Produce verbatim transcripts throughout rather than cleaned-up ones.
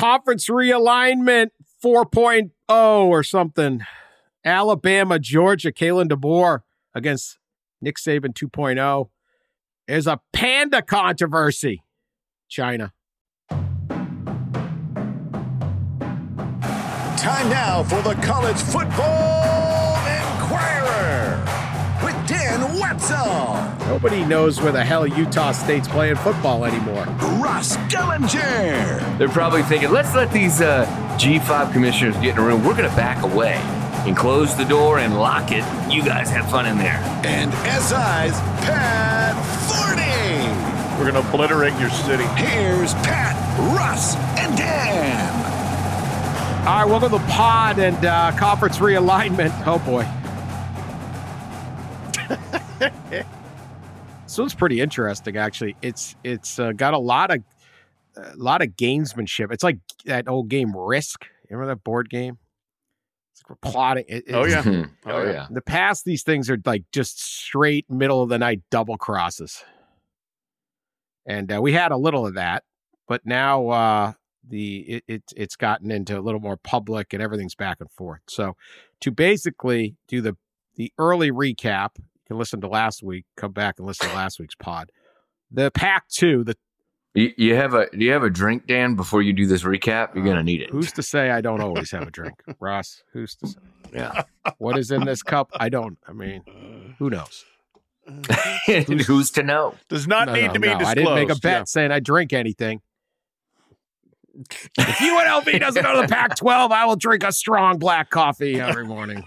conference realignment four point oh or something. Alabama, Georgia, Kalen DeBoer against Nick Saban two point oh. There's a panda controversy. China. Time now for the College Football Inquirer with Dan Wetzel. Nobody knows where the hell Utah State's playing football anymore. Ross Gellinger. They're probably thinking, let's let these uh, G five commissioners get in a room. We're going to back away and close the door and lock it. You guys have fun in there. And S I's Pat Forney. We're going to obliterate your city. Here's Pat, Russ, and Dan. All right, welcome to the pod and uh, conference realignment. Oh, boy. So it's pretty interesting, actually. It's it's uh, got a lot of a lot of gamesmanship. It's like that old game Risk. You remember that board game? It's like we're plotting. It, oh, yeah. oh, oh, yeah. yeah. In the past, these things are like just straight middle of the night double crosses. And uh, we had a little of that, but now uh, the it, it it's gotten into a little more public and everything's back and forth. So to basically do the the early recap, you can listen to last week, come back and listen to last week's pod. The Pac two, the You, you have a do you have a drink, Dan, before you do this recap? You're uh, gonna need it. Who's to say I don't always have a drink? Ross, who's to say? Yeah. What is in this cup? I don't. I mean, who knows? who's, who's to know? Does not no, need no, to be no. disclosed. I didn't make a bet yeah. saying I drink anything. If U N L V doesn't go to the Pac twelve, I will drink a strong black coffee every morning.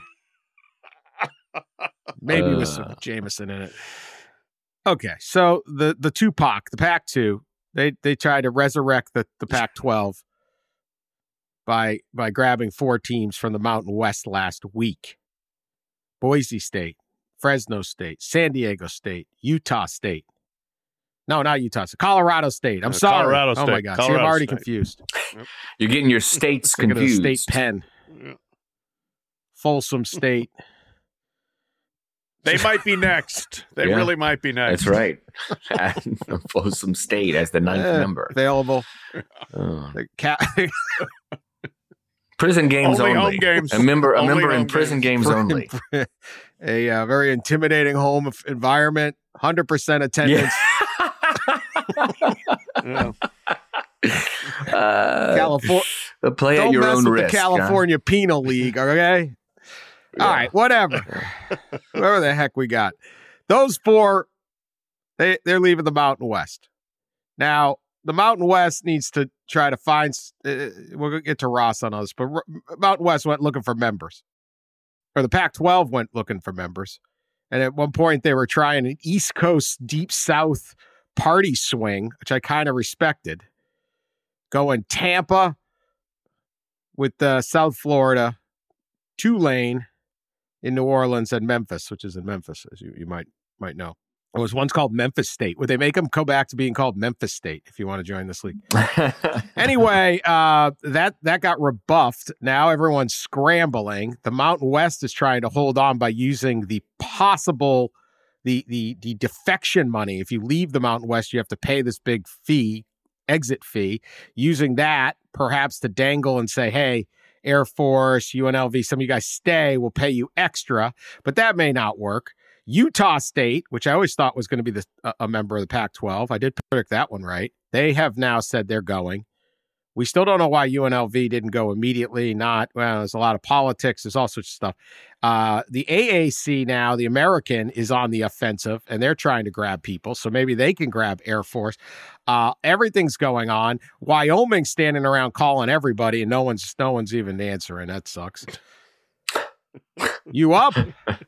Maybe uh. with some Jameson in it. Okay, so the the Tupac, the Pac two, they they tried to resurrect the, the Pac twelve by by grabbing four teams from the Mountain West last week. Boise State, Fresno State, San Diego State, Utah State. No, not Utah State. Colorado State. I'm uh, sorry. Colorado State. Oh, my gosh. See, I'm already State. confused. Yep. You're getting your states confused. State Penn. Yep. Folsom State. They might be next. They yeah. really might be next. That's right. Folsom State as the ninth uh, member. Available. Oh. The cat. Prison games only. only. Home games. A member, a only member in prison games, games only. A uh, very intimidating home environment. one hundred percent attendance. Yeah. uh, California. Play Don't at your mess own with risk. The California huh? Penal League, okay? Yeah. All right, whatever. Whatever the heck we got. Those four, they, they're leaving the Mountain West. Now, the Mountain West needs to try to find, uh, we'll get to Ross on this, but R- Mountain West went looking for members. Or the Pac twelve went looking for members. And at one point, they were trying an East Coast, Deep South party swing, which I kind of respected. Going Tampa with uh, South Florida, Tulane in New Orleans, and Memphis, which is in Memphis, as you, you might might know. It was once called Memphis State. Would they make them go back to being called Memphis State if you want to join this league? Anyway, uh, that that got rebuffed. Now everyone's scrambling. The Mountain West is trying to hold on by using the possible, the the the defection money. If you leave the Mountain West, you have to pay this big fee, exit fee. Using that perhaps to dangle and say, hey, Air Force, U N L V, some of you guys stay, we'll pay you extra. But that may not work. Utah State, which I always thought was going to be the, uh, a member of the Pac twelve. I did predict that one right. They have now said they're going. We still don't know why U N L V didn't go immediately. Not, well, there's a lot of politics. There's all sorts of stuff. Uh, the A A C now, the American, is on the offensive, and they're trying to grab people. So maybe they can grab Air Force. Uh, everything's going on. Wyoming's standing around calling everybody, and no one's no one's even answering. That sucks. You up?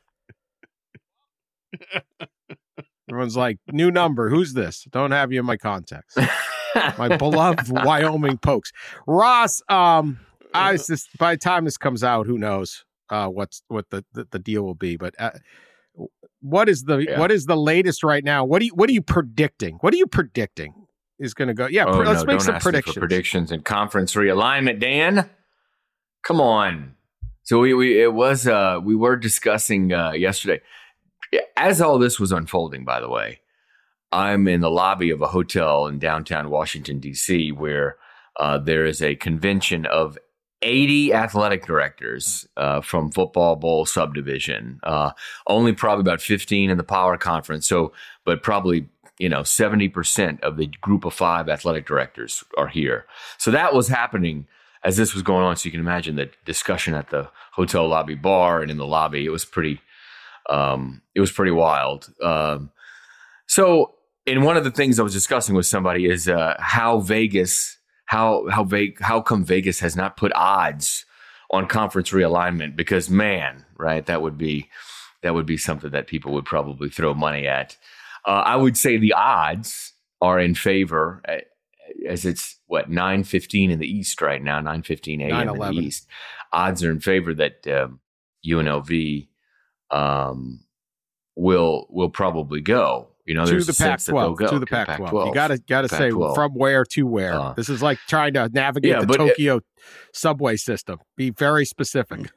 Everyone's like, new number. Who's this? Don't have you in my contacts. My beloved Wyoming Pokes. Ross, um, I was just, by the time this comes out, who knows uh, what's what the, the, the deal will be. But uh, what is the yeah. what is the latest right now? What do you what are you predicting? What are you predicting is going to go? Yeah, oh, pr- let's no, make don't some ask predictions. Me for predictions and conference realignment, Dan. Come on. So we we it was uh, we were discussing uh, yesterday. As all this was unfolding, by the way, I'm in the lobby of a hotel in downtown Washington, D C, where uh, there is a convention of eighty athletic directors uh, from Football Bowl subdivision. Uh, only probably about fifteen in the Power Conference. So, but probably, you know, seventy percent of the group of five athletic directors are here. So that was happening as this was going on. So you can imagine the discussion at the hotel lobby bar and in the lobby. It was pretty, um, it was pretty wild. Um, so, and one of the things I was discussing with somebody is uh, how Vegas, how how vague, how come Vegas has not put odds on conference realignment? Because man, right, that would be that would be something that people would probably throw money at. Uh, I would say the odds are in favor, as it's what nine fifteen in the East right now, nine fifteen a.m. in the East. Odds are in favor that um, U N L V um, will will probably go. You know, to the Pac twelve, to the Pac twelve. You gotta gotta say from where to where. Uh, this is like trying to navigate yeah, the Tokyo it, subway system. Be very specific.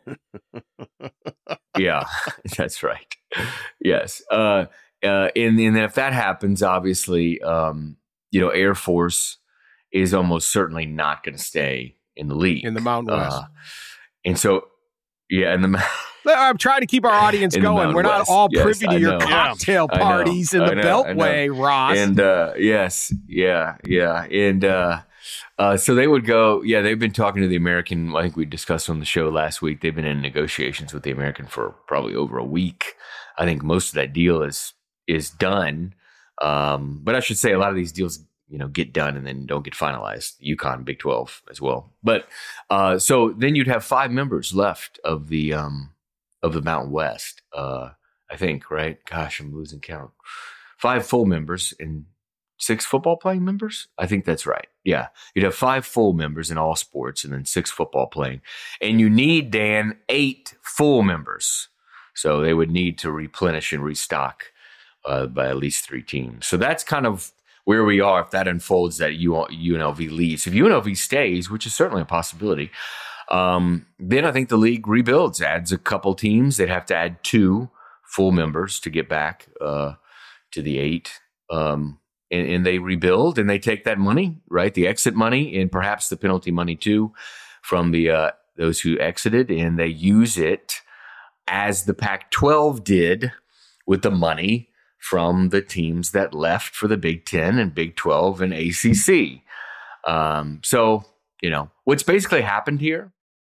Yeah, that's right. Yes. Uh, uh, and, and then if that happens, obviously, um, you know, Air Force is almost certainly not going to stay in the league. In the Mountain West. Uh, and so, yeah, in the I'm trying to keep our audience going. We're not West. all yes, privy to your cocktail yeah. parties in the know, Beltway, Ross. And uh, yes, yeah, yeah. And uh, uh, so they would go, yeah, they've been talking to the American. I think we discussed on the show last week. They've been in negotiations with the American for probably over a week. I think most of that deal is is done. Um, but I should say a lot of these deals, you know, get done and then don't get finalized. UConn, Big twelve as well. But uh, so then you'd have five members left of the um, of the Mountain West, uh, I think, right? Gosh, I'm losing count. Five full members and six football playing members? I think that's right. Yeah. You'd have five full members in all sports and then six football playing. And you need, Dan, eight full members. So they would need to replenish and restock uh, by at least three teams. So that's kind of where we are if that unfolds, that U N L V leaves. If U N L V stays, which is certainly a possibility, Um, then I think the league rebuilds, adds a couple teams. They'd have to add two full members to get back uh, to the eight. Um, and, and they rebuild and they take that money, right? The exit money and perhaps the penalty money too from the uh, those who exited, and they use it as the Pac twelve did with the money from the teams that left for the Big Ten and Big twelve and A C C. Um, so, you know, what's basically happened here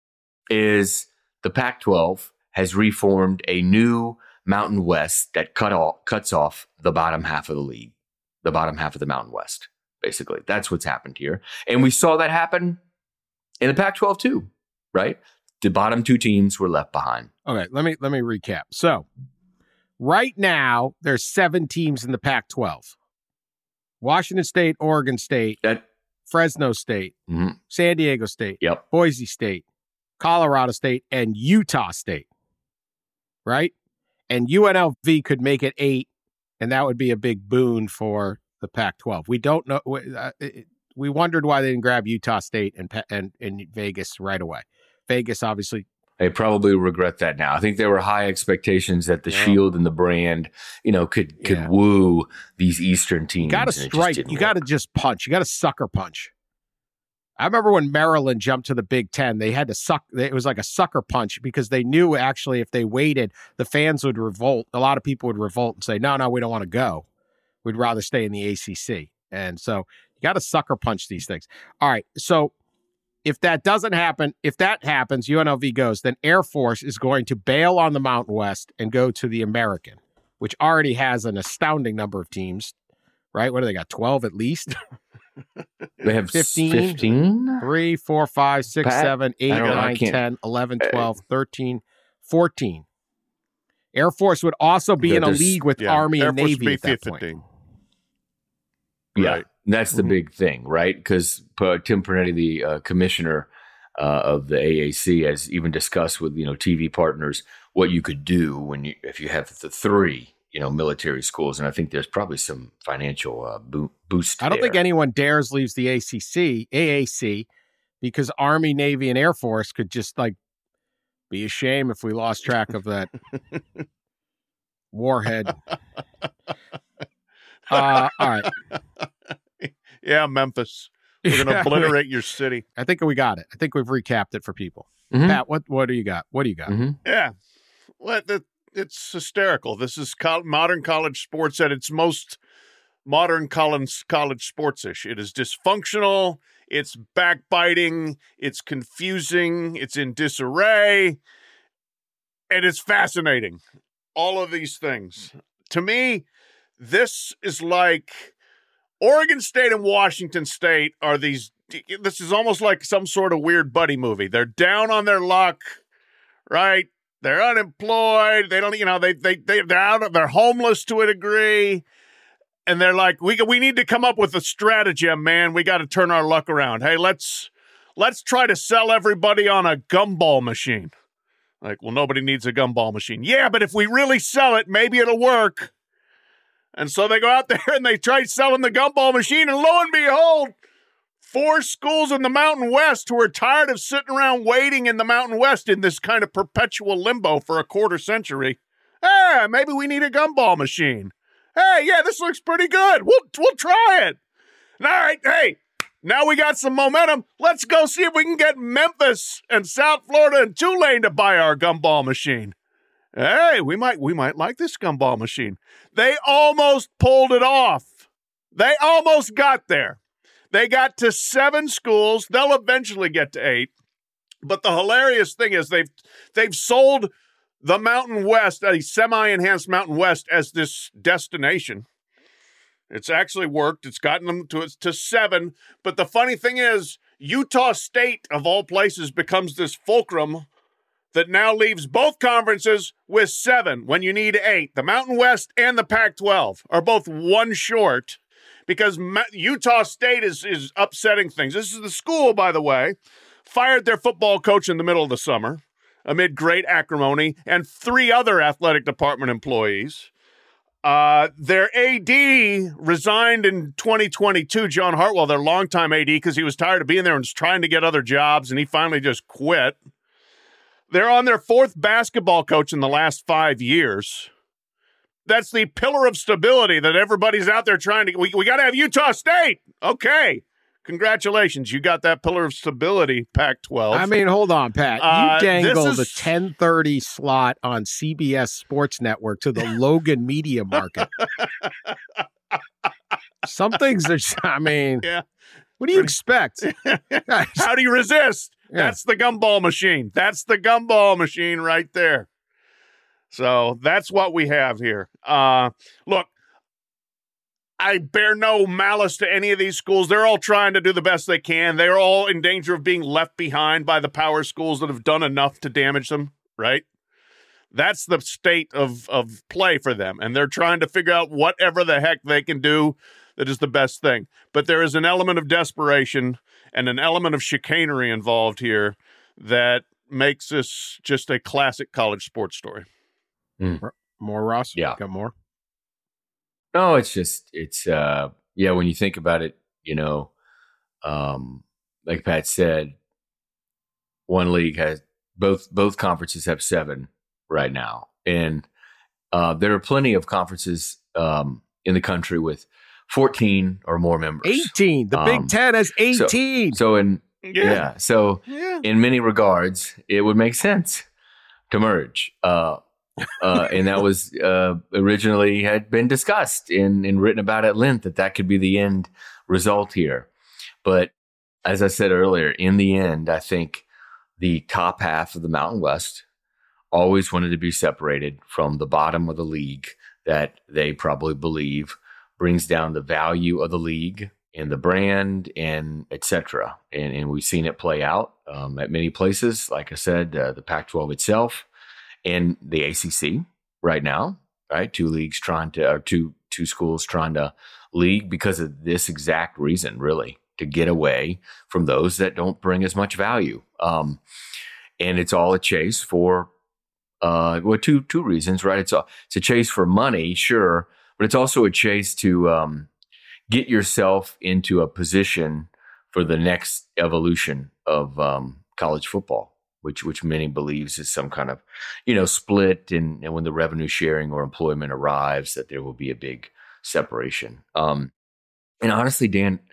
is the Pac twelve has reformed a new Mountain West that cut off, cuts off the bottom half of the league, the bottom half of the Mountain West, basically. That's what's happened here. And we saw that happen in the Pac twelve too, right? The bottom two teams were left behind. Okay, let me let me recap. So right now, there's seven teams in the Pac twelve. Washington State, Oregon State, that, Fresno State, mm-hmm. San Diego State, yep. Boise State, Colorado State, and Utah State, right? And U N L V could make it eight, and that would be a big boon for the Pac twelve. We don't know. Uh, we wondered why they didn't grab Utah State and, and, and Vegas right away. Vegas, obviously. They probably regret that now. I think there were high expectations that the yeah. Shield and the brand, you know, could could yeah. woo these Eastern teams. You got to strike. You got to just punch. You got to sucker punch. I remember when Maryland jumped to the Big Ten, they had to suck. It was like a sucker punch because they knew actually if they waited, the fans would revolt. A lot of people would revolt and say, no, no, we don't want to go. We'd rather stay in the A C C. And so you got to sucker punch these things. All right. So if that doesn't happen, if that happens, U N L V goes, then Air Force is going to bail on the Mountain West and go to the American, which already has an astounding number of teams, right? What do they got? twelve at least? They have fifteen, fifteen? three, four, five, six, Pat, seven, eight, nine, ten, eleven, twelve, thirteen, fourteen. Air Force would also be in a league with yeah, Army Air and Force Navy at that point. Yeah, right. That's the mm-hmm. big thing, right? Because uh, Tim Pernetti, the uh, commissioner uh, of the A A C, has even discussed with you know T V partners what you could do when you if you have the three you know military schools, and I think there's probably some financial uh, bo- boost. I don't there. think anyone dares leaves the A C C, A A C, because Army, Navy, and Air Force could just like be a shame if we lost track of that warhead. Uh, all right. Yeah, Memphis. We're going to obliterate your city. I think we got it. I think we've recapped it for people. Mm-hmm. Pat, what what do you got? What do you got? Mm-hmm. Yeah. Well, the, it's hysterical. This is co- modern college sports at its most modern college, college sports-ish. It is dysfunctional. It's backbiting. It's confusing. It's in disarray. And it's fascinating. All of these things. To me, this is like Oregon State and Washington State are these, this is almost like some sort of weird buddy movie. They're down on their luck, right? They're unemployed. They don't, you know, they, they, they, they're out of, they're homeless to a degree. And they're like, we we need to come up with a stratagem, man. We got to turn our luck around. Hey, let's let's try to sell everybody on a gumball machine. Like, well, nobody needs a gumball machine. Yeah, but if we really sell it, maybe it'll work. And so they go out there and they try selling the gumball machine, and lo and behold, four schools in the Mountain West who are tired of sitting around waiting in the Mountain West in this kind of perpetual limbo for a quarter century. Hey, maybe we need a gumball machine. Hey, yeah, this looks pretty good. We'll we'll try it. All right, hey, now we got some momentum. Let's go see if we can get Memphis and South Florida and Tulane to buy our gumball machine. Hey, we might we might like this gumball machine. They almost pulled it off. They almost got there. They got to seven schools. They'll eventually get to eight. But the hilarious thing is they've they've sold the Mountain West, a semi-enhanced Mountain West, as this destination. It's actually worked. It's gotten them to, to seven. But the funny thing is, Utah State, of all places, becomes this fulcrum that now leaves both conferences with seven when you need eight. The Mountain West and the Pac twelve are both one short because Ma- Utah State is, is upsetting things. This is the school, by the way, fired their football coach in the middle of the summer amid great acrimony, and three other athletic department employees. Uh, their A D resigned in twenty twenty-two, John Hartwell, their longtime A D, because he was tired of being there and was trying to get other jobs, and he finally just quit. They're on their fourth basketball coach in the last five years. That's the pillar of stability that everybody's out there trying to... We, we got to have Utah State. Okay. Congratulations, you got that pillar of stability, Pac twelve. I mean, hold on, Pat. You Uh, dangled this a is- ten thirty slot on C B S Sports Network to the Logan media market. Some things are, I mean, Yeah. what do you expect? How do you resist? Yeah. That's the gumball machine. That's the gumball machine right there. So that's what we have here. Uh, look, I bear no malice to any of these schools. They're all trying to do the best they can. They're all in danger of being left behind by the power schools that have done enough to damage them, right? That's the state of, of play for them. And they're trying to figure out whatever the heck they can do that is the best thing. But there is an element of desperation and an element of chicanery involved here that makes this just a classic college sports story. Mm. More, Ross? Yeah. Got more? No, it's just, it's, uh, yeah, when you think about it, you know, um, like Pat said, one league has, both, both conferences have seven right now. And uh, there are plenty of conferences um, in the country with fourteen or more members. eighteen. The Um, Big Ten has eighteen. So in, yeah. So Yeah. in many regards, it would make sense to merge. Uh, uh, and that was uh, originally had been discussed and, and written about at length that that could be the end result here. But as I said earlier, in the end, I think the top half of the Mountain West always wanted to be separated from the bottom of the league that they probably believe brings down the value of the league and the brand and et cetera. And, and we've seen it play out um, at many places. Like I said, uh, the Pac twelve itself. And the A C C right now, right? Two leagues trying to, or two two schools trying to league because of this exact reason, really, to get away from those that don't bring as much value. Um, and it's all a chase for, uh, well, two two reasons, right? It's a it's a chase for money, sure, but it's also a chase to um, get yourself into a position for the next evolution of um, college football. Which which many believes is some kind of, you know, split, and, and when the revenue sharing or employment arrives, that there will be a big separation. Um, and honestly, Dan,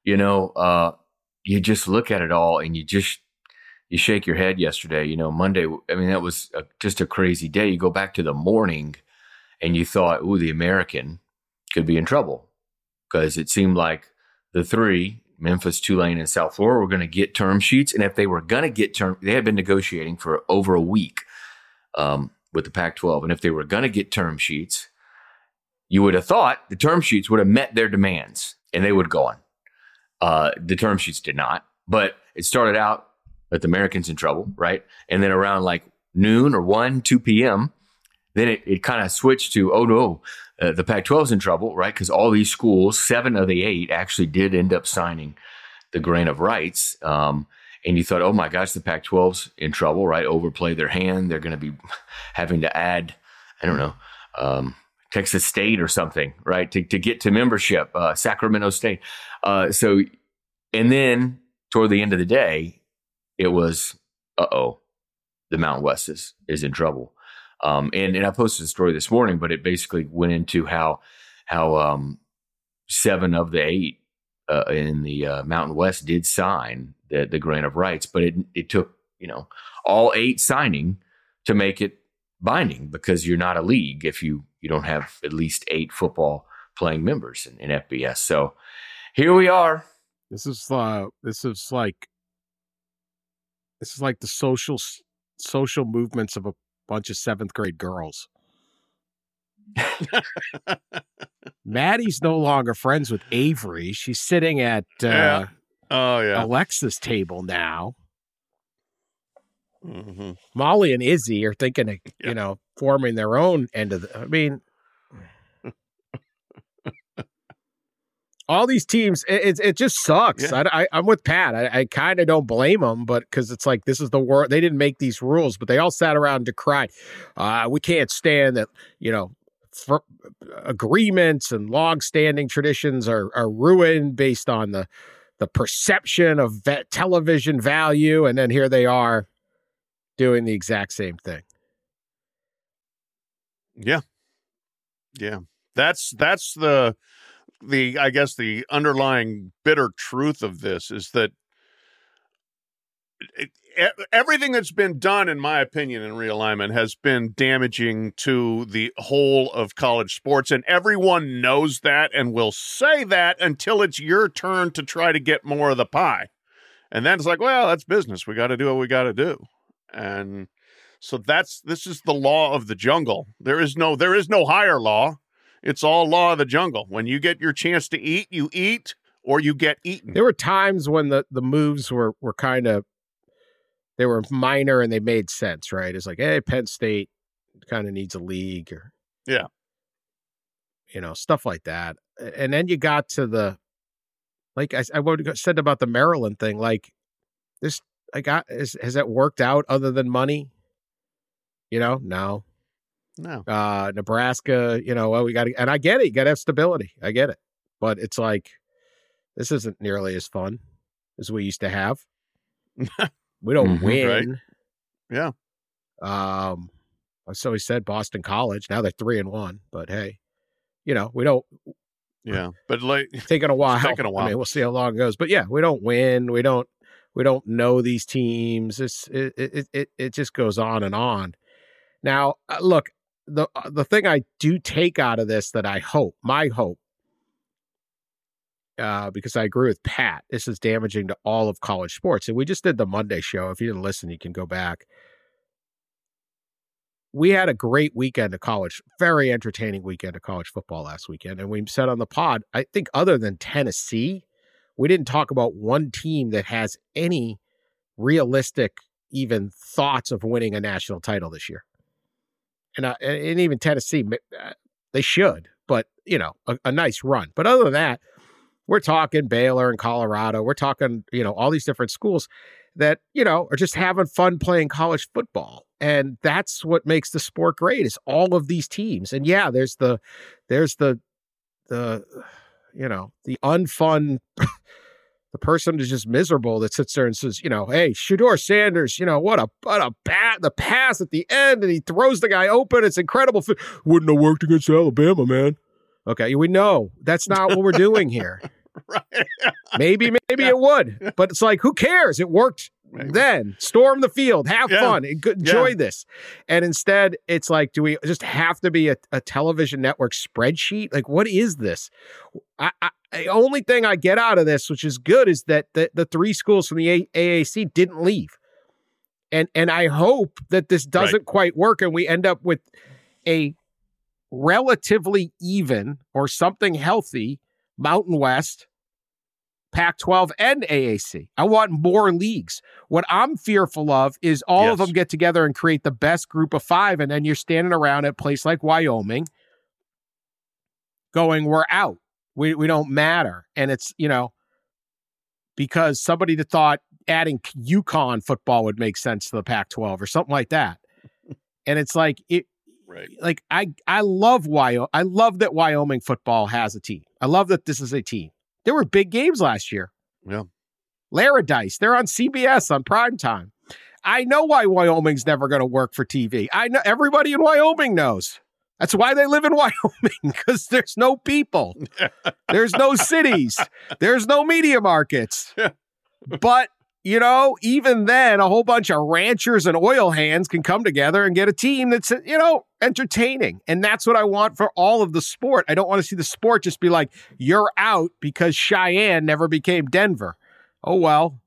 you know, uh, you just look at it all and you just, you shake your head yesterday, you know, Monday. I mean, that was a, just a crazy day. You go back to the morning and you thought, ooh, the American could be in trouble because it seemed like the three, Memphis, Tulane, and South Florida, were going to get term sheets. And if they were going to get term, they had been negotiating for over a week um, with the Pac twelve. And if they were going to get term sheets, you would have thought the term sheets would have met their demands and they would go on. Uh, the term sheets did not, but it started out with the Americans in trouble, right? And then around like noon or one, two p.m., then it, it kind of switched to, oh no, uh, the Pac twelve is in trouble, right? Because all these schools, seven of the eight, actually did end up signing the grant of rights. Um, and you thought, oh my gosh, the Pac twelve's in trouble, right? Overplay their hand. They're going to be having to add, I don't know, um, Texas State or something, right? To, to get to membership, uh, Sacramento State. Uh, so, and then toward the end of the day, it was, uh-oh, the Mountain West is, is in trouble. Um, and, and I posted a story this morning, but it basically went into how how um, seven of the eight uh, in the uh, Mountain West did sign the, the grant of rights, but it it took, you know, all eight signing to make it binding because you're not a league if you, you don't have at least eight football playing members in, in F B S. So here we are. This is uh, this is like this is like the social social movements of a bunch of seventh grade girls. Maddie's no longer friends with Avery. She's sitting at uh, yeah. Oh yeah, Alexa's table now. Mm-hmm. Molly and Izzy are thinking of, yeah. you know, forming their own end of the, I mean, all these teams, it, it, it just sucks. Yeah. I, I, I'm with Pat. I, I kind of don't blame them, but because it's like, this is the world. They didn't make these rules, but they all sat around and decried. Uh, we can't stand that, you know, for, agreements and long-standing traditions are, are ruined based on the, the perception of ve- television value. And then here they are doing the exact same thing. Yeah. Yeah. That's, that's the, the, I guess the underlying bitter truth of this is that it, everything that's been done, in my opinion, in realignment has been damaging to the whole of college sports. And everyone knows that and will say that until it's your turn to try to get more of the pie. And then it's like, well, that's business. We got to do what we got to do. And so that's, this is the law of the jungle. There is no, there is no higher law. It's all law of the jungle. When you get your chance to eat, you eat, or you get eaten. There were times when the, the moves were, were kind of, they were minor and they made sense, right? It's like, hey, Penn State kind of needs a league or, yeah, you know, stuff like that. And then you got to the, like I, I said about the Maryland thing, like this, I got, is, has that worked out other than money? You know, no. No. Uh, Nebraska, you know, well, we got to, and I get it. You got to have stability. I get it. But it's like, this isn't nearly as fun as we used to have. We don't Mm-hmm, win. right. Yeah. Um, so he said Boston College. Now they're three and one, but hey, you know, we don't. Yeah. But like, It's taking a while. It's taking a while. I mean, we'll see how long it goes. But yeah, we don't win. We don't, we don't know these teams. It's, it, it, it, it just goes on and on. Now, uh, look, the, the thing I do take out of this that I hope, my hope, uh, because I agree with Pat, this is damaging to all of college sports. And we just did the Monday show. If you didn't listen, you can go back. We had a great weekend of college, very entertaining weekend of college football last weekend. And we said on the pod, I think other than Tennessee, we didn't talk about one team that has any realistic even thoughts of winning a national title this year. And, uh, and even Tennessee, they should, but, you know, a, a nice run. But other than that, we're talking Baylor and Colorado. We're talking, you know, all these different schools that, you know, are just having fun playing college football. And that's what makes the sport great, is all of these teams. And yeah, there's the, there's the, the, you know, the unfun, the person who's just miserable that sits there and says, you know, hey, Shedeur Sanders, you know, what a, what a bat, the pass at the end, and he throws the guy open. It's incredible. Wouldn't have worked against Alabama, man. Okay. We know that's not what we're doing here. Right. maybe, maybe it would, but it's like, who cares? It worked maybe. Then. Storm the field, have yeah. fun, enjoy yeah. this. And instead, it's like, do we just have to be a, a television network spreadsheet? Like, what is this? I, I, the only thing I get out of this, which is good, is that the, the three schools from the A A C didn't leave. And and I hope that this doesn't right. quite work and we end up with a relatively even or something healthy Mountain West, Pac twelve, and A A C. I want more leagues. What I'm fearful of is all yes. of them get together and create the best group of five, and then you're standing around at a place like Wyoming going, we're out. We we don't matter. And it's, you know, because somebody that thought adding UConn football would make sense to the Pac twelve or something like that. And it's like, it, right. like I, I love Wyoming. I love that Wyoming football has a team. I love that this is a team. There were big games last year. Yeah. Laradice, they're on C B S on primetime. I know why Wyoming's never going to work for T V. I know everybody in Wyoming knows. That's why they live in Wyoming, because there's no people. There's no cities. There's no media markets. But, you know, even then, a whole bunch of ranchers and oil hands can come together and get a team that's, you know, entertaining. And that's what I want for all of the sport. I don't want to see the sport just be like, you're out because Cheyenne never became Denver. Oh, well,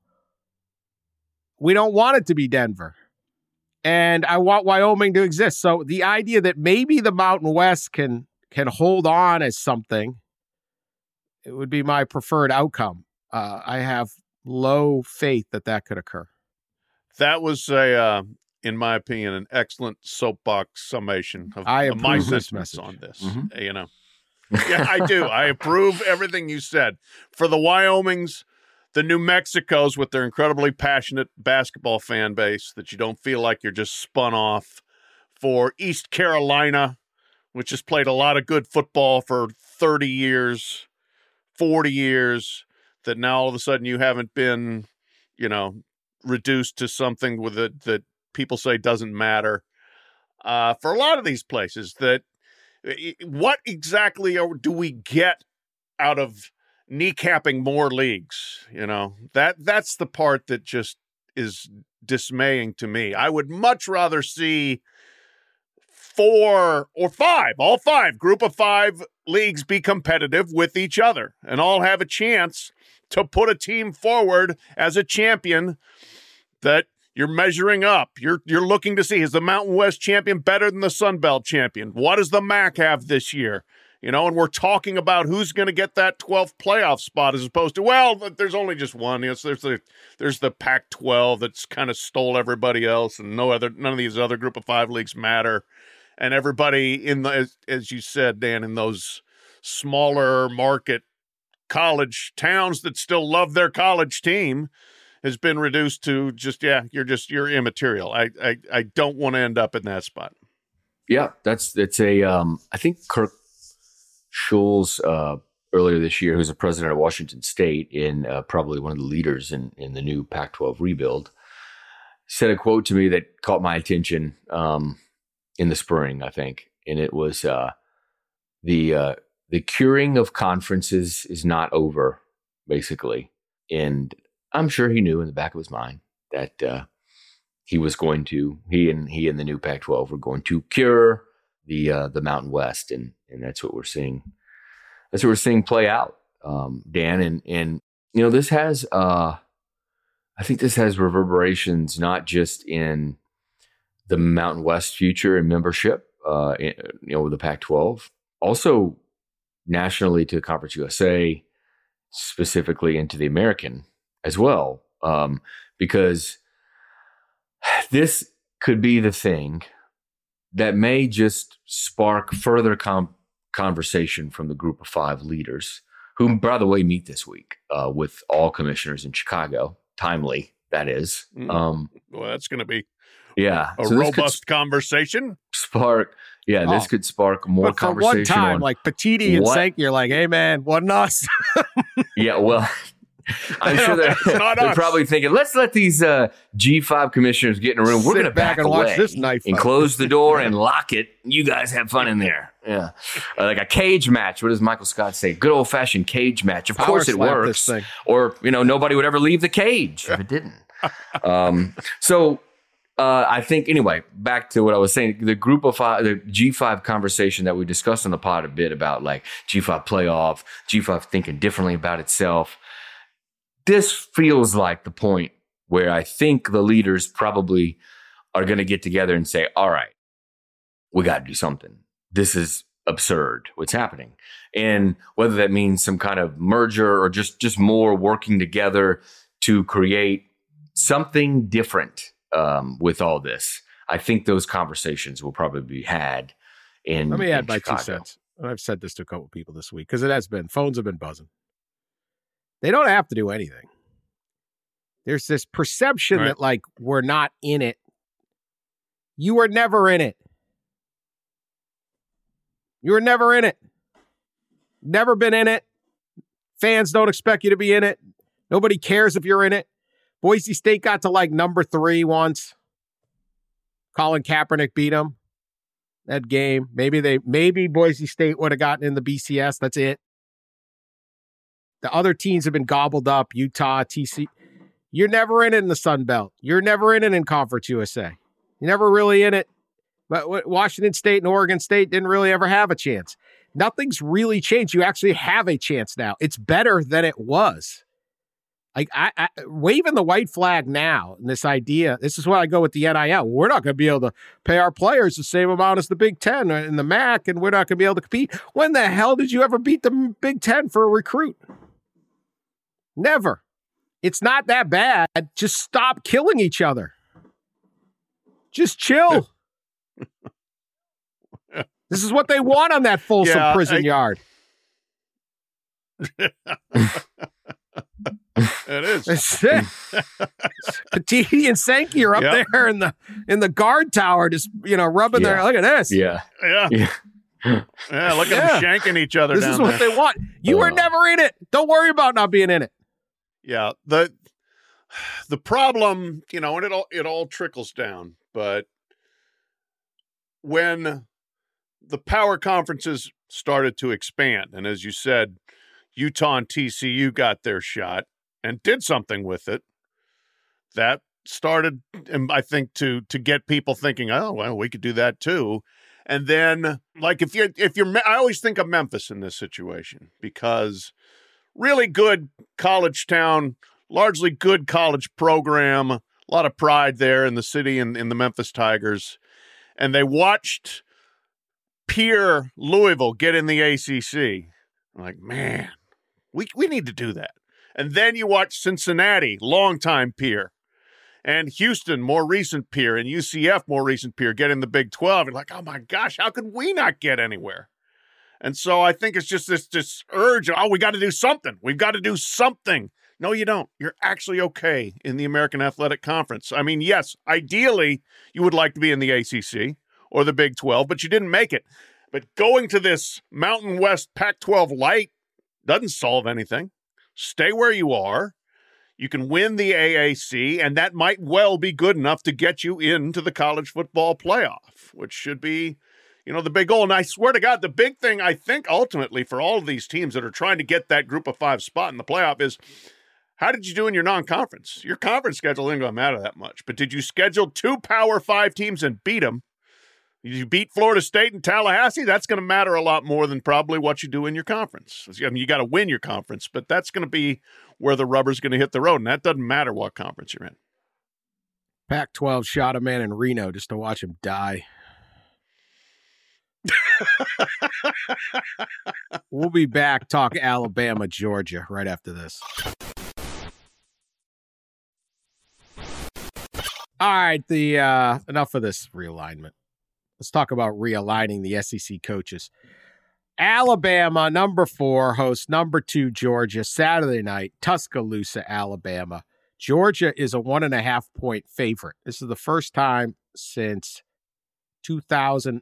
we don't want it to be Denver. And I want Wyoming to exist. So the idea that maybe the Mountain West can can hold on as something, it would be my preferred outcome. Uh, I have low faith that that could occur. That was a, uh, in my opinion, an excellent soapbox summation of, I of my this sentiments message. on this. Mm-hmm. You know, yeah, I do. I approve everything you said. For the Wyomings, the New Mexicos with their incredibly passionate basketball fan base that you don't feel like you're just spun off. For East Carolina, which has played a lot of good football for thirty years, forty years, that now all of a sudden you haven't been, you know, reduced to something with it that people say doesn't matter. Uh, for a lot of these places, that what exactly are, do we get out of kneecapping more leagues? You know, that that's the part that just is dismaying to me. I would much rather see four or five, all five, group of five leagues be competitive with each other and all have a chance to put a team forward as a champion that you're measuring up. You're you're looking to see, is the Mountain West champion better than the Sun Belt champion? What does the M A C have this year? You know, and we're talking about who's going to get that twelfth playoff spot as opposed to, well, there's only just one. You know, there's the there's the Pac twelve that's kind of stole everybody else, and no other none of these other group of five leagues matter. And everybody in the, as, as you said, Dan, in those smaller market college towns that still love their college team has been reduced to just, yeah, you're just, you're immaterial. I I, I don't want to end up in that spot. Yeah, that's, that's a, um, I think Kirk Schulz, uh, earlier this year, who's the president of Washington State and uh, probably one of the leaders in, in the new Pac twelve rebuild, said a quote to me that caught my attention um, in the spring, I think. And it was uh, the uh, the curing of conferences is not over, basically. And I'm sure he knew in the back of his mind that uh, he was going to, he and he and the new Pac twelve were going to cure the uh, the Mountain West, and and that's what we're seeing. That's what we're seeing play out, um, Dan. And and you know, this has, uh, I think this has reverberations not just in the Mountain West future and membership, uh, in, you know, with the Pac twelve, also nationally to Conference U S A, specifically into the American as well, um, because this could be the thing that may just spark further com- conversation from the group of five leaders, who, by the way, meet this week uh, with all commissioners in Chicago. Timely, that is. Mm. Um, well, that's going to be yeah a so robust conversation. Spark, yeah, oh. this could spark more but for conversation. one time, on like Petiti and what, Sank, you're like, hey man, wasn't us. yeah, well, I'm sure they're, they're probably thinking, let's let these uh, G five commissioners get in a room. We're going to back, back and away watch this knife and close the door and lock it. You guys have fun in there. Yeah. Uh, like a cage match. What does Michael Scott say? Good old fashioned cage match. Of Power course it works. Or, you know, nobody would ever leave the cage if it didn't. um, so uh, I think, anyway, back to what I was saying, the group of five, the G five conversation that we discussed on the pod a bit about like G five playoff, G five thinking differently about itself. This feels like the point where I think the leaders probably are going to get together and say, all right, we got to do something. This is absurd what's happening. And whether that means some kind of merger or just, just more working together to create something different um, with all this, I think those conversations will probably be had in Let me add in my Chicago. two cents. And I've said this to a couple of people this week because it has been, phones have been buzzing. They don't have to do anything. There's this perception right. that like we're not in it. You were never in it. You were never in it. Never been in it. Fans don't expect you to be in it. Nobody cares if you're in it. Boise State got to like number three once. Colin Kaepernick beat them that game. Maybe they, maybe Boise State would have gotten in the B C S. That's it. The other teams have been gobbled up. Utah, T C. You're never in it in the Sun Belt. You're never in it in Conference U S A. You're never really in it. But Washington State and Oregon State didn't really ever have a chance. Nothing's really changed. You actually have a chance now. It's better than it was. Like I, I waving the white flag now, and this idea, this is why I go with the N I L. We're not going to be able to pay our players the same amount as the Big Ten and the M A C, and we're not going to be able to compete. When the hell did you ever beat the Big Ten for a recruit? Never. It's not that bad. Just stop killing each other. Just chill. This is what they want on that Folsom yeah, prison I... yard. It is. That's it. Petiti and Sankey are up yep. there in the in the guard tower, just you know, rubbing yeah. their. Look at this. Yeah, yeah, yeah. yeah look at yeah. them shanking each other. This down is what there. they want. You uh. were never in it. Don't worry about not being in it. Yeah the the problem, you know, and it all it all trickles down, but when the power conferences started to expand, and as you said, Utah and T C U got their shot and did something with it, that started, I think, to to get people thinking, oh, well, we could do that too. And then, like, if you're, if you're, I always think of Memphis in this situation because really good college town, largely good college program, a lot of pride there in the city and in the Memphis Tigers. And they watched peer Louisville get in the A C C. I'm like, man, we we need to do that. And then you watch Cincinnati, longtime peer, and Houston, more recent peer, and U C F, more recent peer, get in the Big twelve. You're like, oh my gosh, how could we not get anywhere? And so I think it's just this, this urge, oh, we got to do something. We've got to do something. No, you don't. You're actually okay in the American Athletic Conference. I mean, yes, ideally, you would like to be in the A C C or the Big twelve, but you didn't make it. But going to this Mountain West Pac twelve light doesn't solve anything. Stay where you are. You can win the A A C, and that might well be good enough to get you into the college football playoff, which should be, you know, the big goal. And I swear to God, the big thing I think ultimately for all of these teams that are trying to get that group of five spot in the playoff is, how did you do in your non-conference? Your conference schedule ain't going to matter that much. But did you schedule two Power Five teams and beat them? Did you beat Florida State and Tallahassee? That's going to matter a lot more than probably what you do in your conference. I mean, you got to win your conference, but that's going to be where the rubber's going to hit the road, and that doesn't matter what conference you're in. Pac twelve shot a man in Reno just to watch him die. We'll be back talk Alabama, Georgia right after this. All right, the uh, enough of this realignment. Let's talk about realigning the S E C coaches. Alabama, number four, hosts number two, Georgia, Saturday night, Tuscaloosa, Alabama. Georgia is a one and a half point favorite. This is the first time since two thousand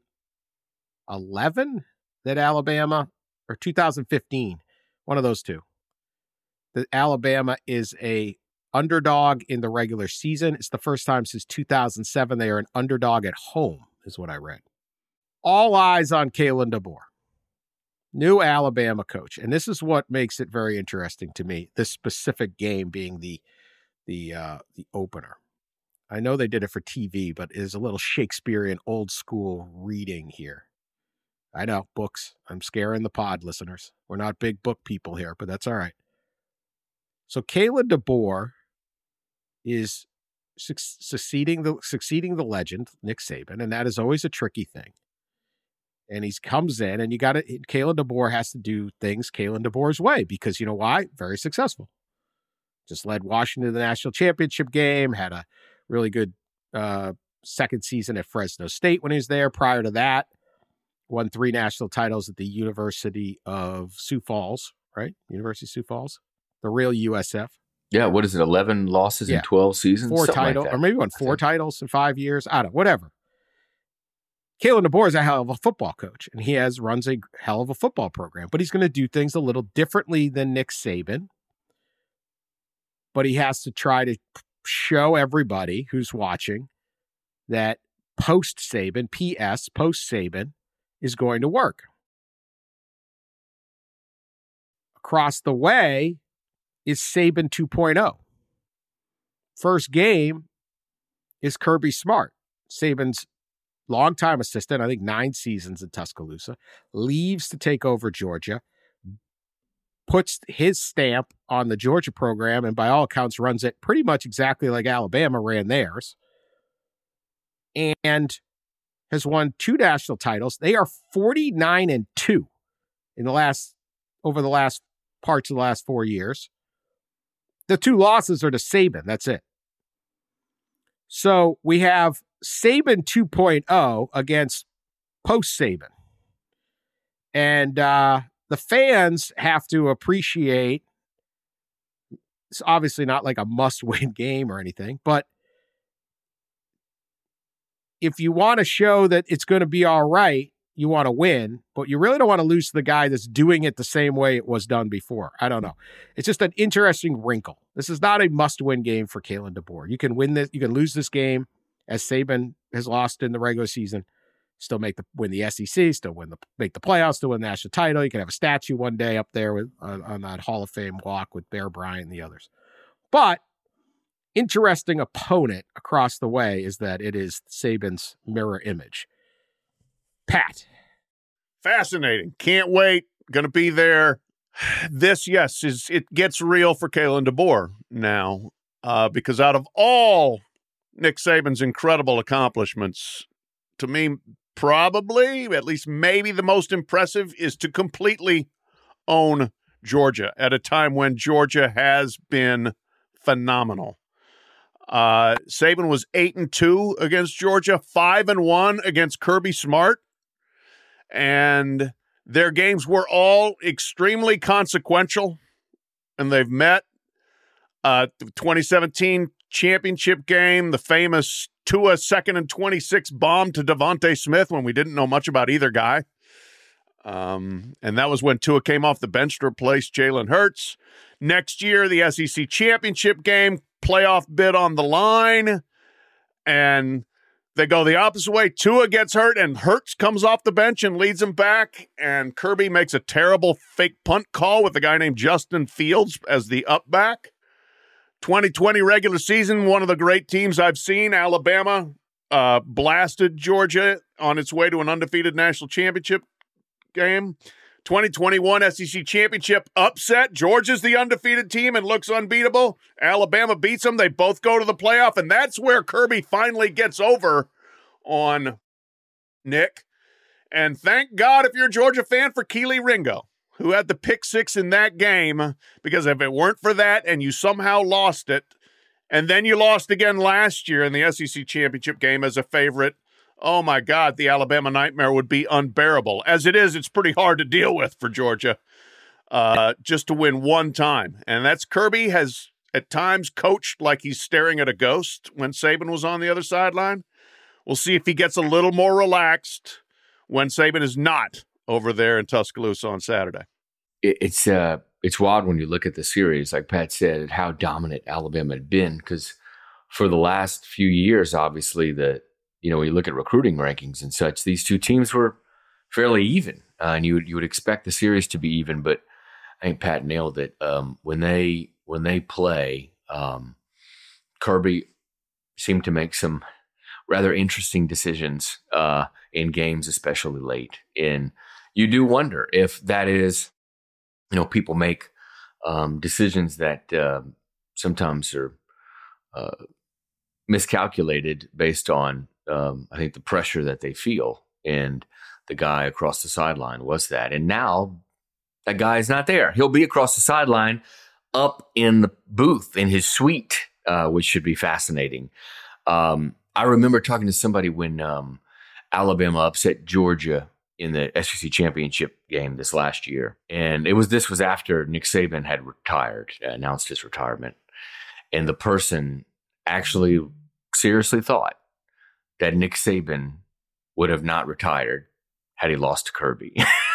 eleven that Alabama, or two thousand fifteen, one of those two, that Alabama is a underdog in the regular season. It's the first time since two thousand seven they are an underdog at home, is what I read. All eyes on Kalen DeBoer, new Alabama coach. And this is what makes it very interesting to me, this specific game being the the uh, the opener. I know they did it for T V, but it is a little Shakespearean old school reading here. I know, books. I'm scaring the pod listeners. We're not big book people here, but that's all right. So Kalen DeBoer is su- succeeding the succeeding the legend, Nick Saban, and that is always a tricky thing. And he comes in, and you got to, Kalen DeBoer has to do things Kalen DeBoer's way, because you know why? Very successful. Just led Washington to the national championship game, had a really good uh, second season at Fresno State when he was there. Prior to that, won three national titles at the University of Sioux Falls, right? University of Sioux Falls, the real U S F. Yeah, what is it, eleven losses yeah. in twelve seasons? Four titles, like or maybe won four titles in five years. I don't know, whatever. Kalen DeBoer is a hell of a football coach, and he has runs a hell of a football program, but he's going to do things a little differently than Nick Saban. But he has to try to show everybody who's watching that post-Saban, P S, post-Saban, is going to work. Across the way is Saban two point oh. First game is Kirby Smart, Saban's longtime assistant, I think nine seasons in Tuscaloosa, leaves to take over Georgia, puts his stamp on the Georgia program, and by all accounts runs it pretty much exactly like Alabama ran theirs, and has won two national titles. They are forty-nine and two in the last, over the last parts of the last four years. The two losses are to Saban. That's it. So we have Saban two point oh against post-Saban. And uh, the fans have to appreciate, it's obviously not like a must-win game or anything, but if you want to show that it's going to be all right, you want to win, but you really don't want to lose to the guy that's doing it the same way it was done before. I don't know. It's just an interesting wrinkle. This is not a must-win game for Kalen DeBoer. You can win this, you can lose this game, as Saban has lost in the regular season, still make the win the S E C, still win the make the playoffs, still win the national title. You can have a statue one day up there with on, on that Hall of Fame walk with Bear Bryant and the others. But interesting opponent across the way is that it is Saban's mirror image. Pat. Fascinating. Can't wait. Going to be there. This, yes, is it gets real for Kalen DeBoer now, uh, because out of all Nick Saban's incredible accomplishments, to me, probably, at least maybe the most impressive, is to completely own Georgia at a time when Georgia has been phenomenal. Uh, Saban was eight and two against Georgia, five and one against Kirby Smart, and their games were all extremely consequential, and they've met. Uh, the twenty seventeen championship game, the famous Tua second and twenty-six bomb to Devontae Smith when we didn't know much about either guy. Um, and that was when Tua came off the bench to replace Jalen Hurts. Next year, the S E C championship game, playoff bid on the line, and they go the opposite way. Tua gets hurt, and Hurts comes off the bench and leads him back, and Kirby makes a terrible fake punt call with a guy named Justin Fields as the up back. twenty twenty regular season, one of the great teams I've seen, Alabama, uh, blasted Georgia on its way to an undefeated national championship game. twenty twenty-one S E C championship upset. Georgia's the undefeated team and looks unbeatable. Alabama beats them. They both go to the playoff, and that's where Kirby finally gets over on Nick. And thank God, if you're a Georgia fan, for Kelee Ringo, who had the pick six in that game, because if it weren't for that and you somehow lost it, and then you lost again last year in the S E C championship game as a favorite, oh my God, the Alabama nightmare would be unbearable. As it is, it's pretty hard to deal with for Georgia uh, just to win one time. And that's Kirby has at times coached like he's staring at a ghost when Saban was on the other sideline. We'll see if he gets a little more relaxed when Saban is not over there in Tuscaloosa on Saturday. It's uh, it's wild when you look at the series, like Pat said, how dominant Alabama had been. Because for the last few years, obviously, the you know when you look at recruiting rankings and such, these two teams were fairly even, uh, and you would you would expect the series to be even. But I think Pat nailed it. Um, when they when they play, um, Kirby seemed to make some rather interesting decisions uh, in games, especially late. And you do wonder if that is, you know, people make um, decisions that uh, sometimes are uh, miscalculated based on, um, I think, the pressure that they feel. And the guy across the sideline was that. And now that guy is not there. He'll be across the sideline up in the booth in his suite, uh, which should be fascinating. Um, I remember talking to somebody when um, Alabama upset Georgia in the S E C championship game this last year. And it was this was after Nick Saban had retired, announced his retirement. And the person actually seriously thought that Nick Saban would have not retired had he lost to Kirby.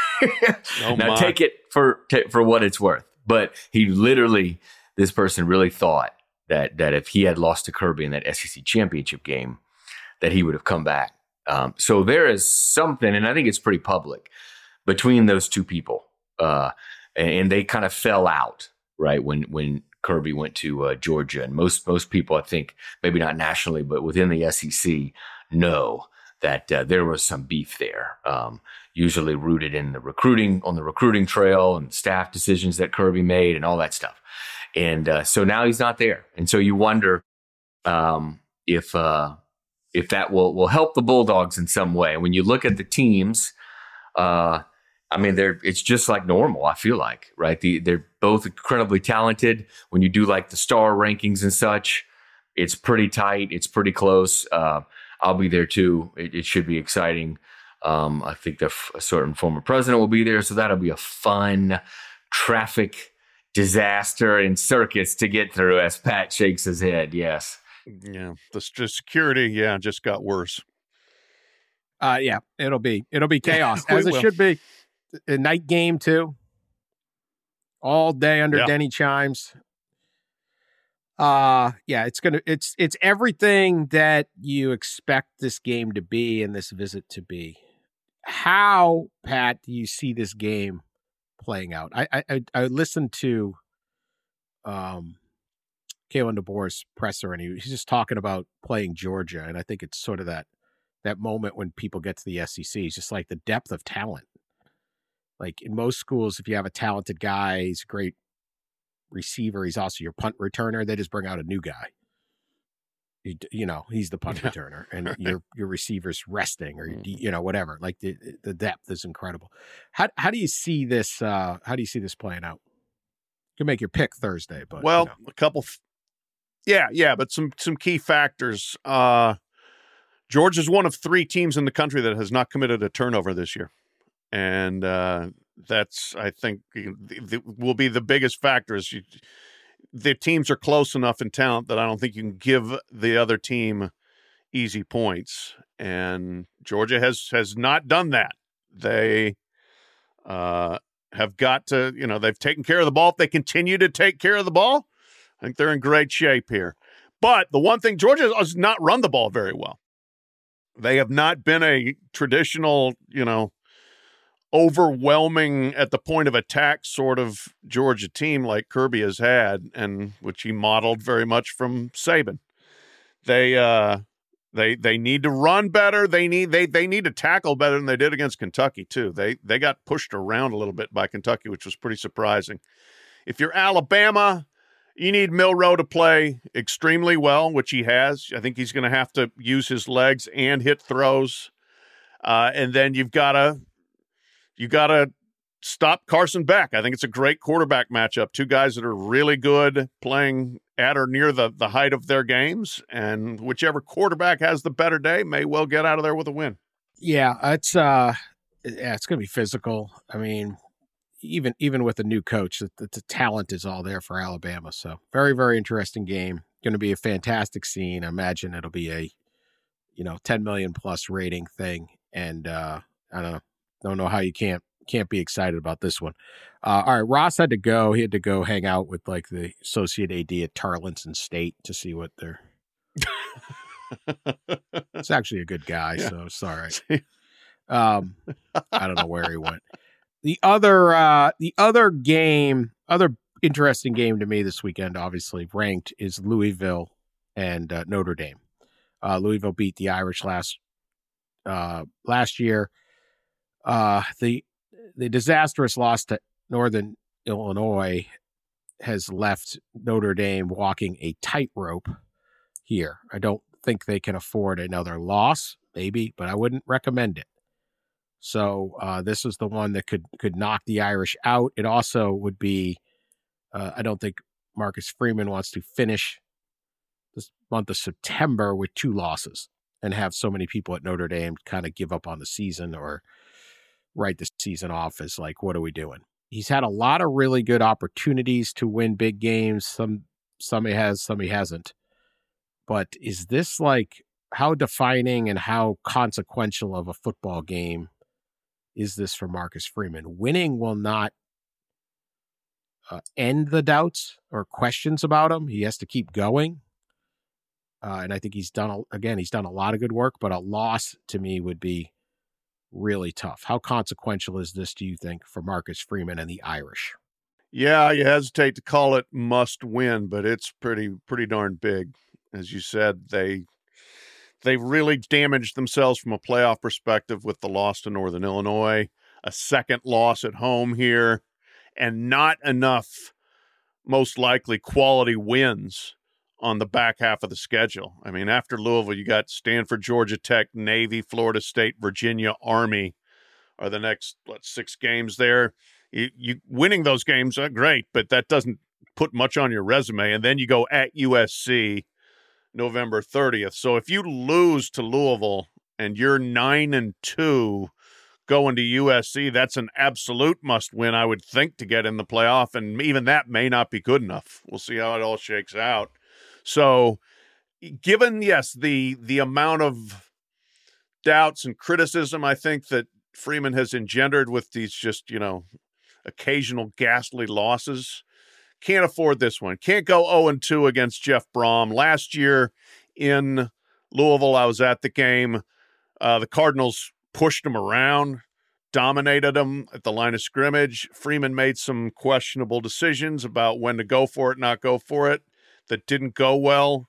Oh now, my. Take it for t- for what it's worth. But he literally, this person really thought that that if he had lost to Kirby in that S E C championship game, that he would have come back. Um, so there is something, and I think it's pretty public, between those two people. Uh, and, and they kind of fell out, right, when when Kirby went to uh, Georgia. And most most people, I think, maybe not nationally, but within the S E C, know that uh, there was some beef there, um, usually rooted in the recruiting, on the recruiting trail and staff decisions that Kirby made and all that stuff. And uh, so now he's not there. And so you wonder um, if uh, if that will, will help the Bulldogs in some way. When you look at the teams, uh, I mean, they're it's just like normal, I feel like, right? The, they're both incredibly talented. When you do like the star rankings and such, it's pretty tight. It's pretty close. Uh, I'll be there too. It, it should be exciting. Um, I think the f- a certain former president will be there. So that'll be a fun traffic disaster and circus to get through, as Pat shakes his head. Yes. Yeah. The, the security, yeah, just got worse. Uh, yeah, it'll be, it'll be chaos as it will. Should be. A night game too. All day under yeah. Denny chimes. Uh, yeah, it's going to, it's, it's everything that you expect this game to be and this visit to be. How, Pat, do you see this game playing out? I, I, I listened to, um, Kalen DeBoer's presser, and he, he's just talking about playing Georgia. And I think it's sort of that, that moment when people get to the S E C. It's just like the depth of talent. Like in most schools, if you have a talented guy, he's a great receiver, he's also your punt returner, they just bring out a new guy. You, you know, he's the punt returner, and your your receiver's resting, or you know, whatever. Like the the depth is incredible. How how do you see this? Uh, how do you see this playing out? You can make your pick Thursday, but well, you know. a couple, yeah, yeah, but some some key factors. Uh, Georgia's one of three teams in the country that has not committed a turnover this year. And uh, that's, I think, the, the, will be the biggest factor. Is you, the teams are close enough in talent that I don't think you can give the other team easy points. And Georgia has has not done that. They uh, have got to, you know, they've taken care of the ball. If they continue to take care of the ball, I think they're in great shape here. But the one thing, Georgia has not run the ball very well. They have not been a traditional, you know, overwhelming at the point of attack sort of Georgia team like Kirby has had, and which he modeled very much from Saban. They uh, they they need to run better. They need they they need to tackle better than they did against Kentucky too. They they got pushed around a little bit by Kentucky, which was pretty surprising. If you're Alabama, you need Milroe to play extremely well, which he has. I think he's going to have to use his legs and hit throws, uh, and then you've got to. You got to stop Carson Beck. I think it's a great quarterback matchup. Two guys that are really good, playing at or near the, the height of their games, and whichever quarterback has the better day may well get out of there with a win. Yeah, it's uh, yeah, it's going to be physical. I mean, even even with a new coach, the, the, the talent is all there for Alabama. So very, very interesting game. Going to be a fantastic scene. I imagine it'll be a, you know, ten million plus rating thing, and uh, I don't know. Don't know how you can't can't be excited about this one. Uh, all right, Ross had to go. He had to go hang out with like the associate A D at Tarleton State to see what they're. It's actually a good guy, yeah. So it's all right. Um, I don't know where he went. The other, uh, the other game, other interesting game to me this weekend, obviously ranked, is Louisville and uh, Notre Dame. Uh, Louisville beat the Irish last uh, last year. Uh, the the disastrous loss to Northern Illinois has left Notre Dame walking a tightrope here. I don't think they can afford another loss, maybe, but I wouldn't recommend it. So uh, this is the one that could could knock the Irish out. It also would be, uh, I don't think Marcus Freeman wants to finish this month of September with two losses and have so many people at Notre Dame kind of give up on the season or write the season off as like, what are we doing? He's had a lot of really good opportunities to win big games. Some, some he has, some he hasn't. But is this like, how defining and how consequential of a football game is this for Marcus Freeman? Winning will not uh, end the doubts or questions about him. He has to keep going. Uh, and I think he's done, a, again, he's done a lot of good work, but a loss to me would be really tough. How consequential is this, do you think, for Marcus Freeman and the Irish? Yeah, you hesitate to call it must win, but it's pretty, pretty darn big. As you said, they they really damaged themselves from a playoff perspective with the loss to Northern Illinois, a second loss at home here, and not enough, most likely, quality wins on the back half of the schedule. I mean, after Louisville, you got Stanford, Georgia Tech, Navy, Florida State, Virginia, Army are the next, what, six games there. You, you winning those games are great, but that doesn't put much on your resume. And then you go at U S C November thirtieth. So if you lose to Louisville and you're nine and two going to U S C, that's an absolute must win, I would think, to get in the playoff. And even that may not be good enough. We'll see how it all shakes out. So given, yes, the the amount of doubts and criticism I think that Freeman has engendered with these just, you know, occasional ghastly losses, can't afford this one. Can't go oh and two against Jeff Brom. Last year in Louisville, I was at the game. Uh, the Cardinals pushed him around, dominated him at the line of scrimmage. Freeman made some questionable decisions about when to go for it, not go for it, that didn't go well.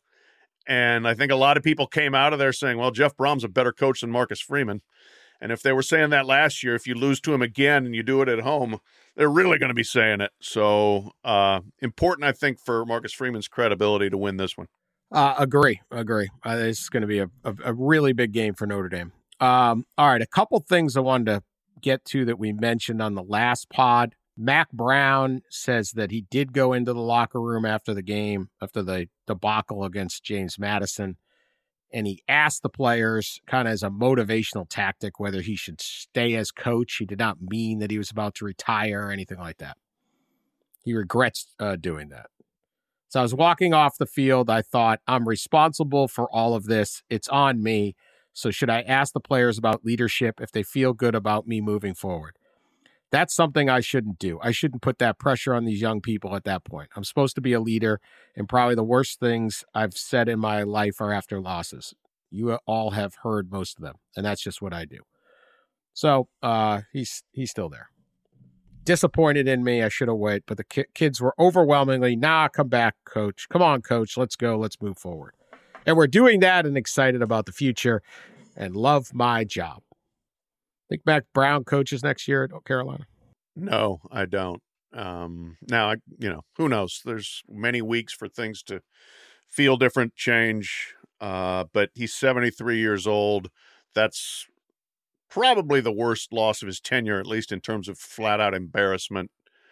And I think a lot of people came out of there saying, well, Jeff Brom's a better coach than Marcus Freeman. And if they were saying that last year, if you lose to him again and you do it at home, they're really going to be saying it. So uh, important, I think, for Marcus Freeman's credibility to win this one. Uh, agree, agree. Uh, this is going to be a, a, a really big game for Notre Dame. Um, all right, a couple things I wanted to get to that we mentioned on the last pod. Mac Brown says that he did go into the locker room after the game, after the debacle against James Madison, and he asked the players kind of as a motivational tactic whether he should stay as coach. He did not mean that he was about to retire or anything like that. He regrets uh, doing that. So I was walking off the field. I thought, I'm responsible for all of this. It's on me. So should I ask the players about leadership if they feel good about me moving forward? That's something I shouldn't do. I shouldn't put that pressure on these young people at that point. I'm supposed to be a leader, and probably the worst things I've said in my life are after losses. You all have heard most of them, and that's just what I do. So uh, he's he's still there. Disappointed in me. I should have waited, but the ki- kids were overwhelmingly, nah, come back, coach. Come on, coach. Let's go. Let's move forward. And we're doing that and excited about the future and love my job. Think Mac Brown coaches next year at Carolina? No, I don't. Um, now, I, you know, who knows? There's many weeks for things to feel different, change. Uh, but he's seventy-three years old. That's probably the worst loss of his tenure, at least in terms of flat out embarrassment.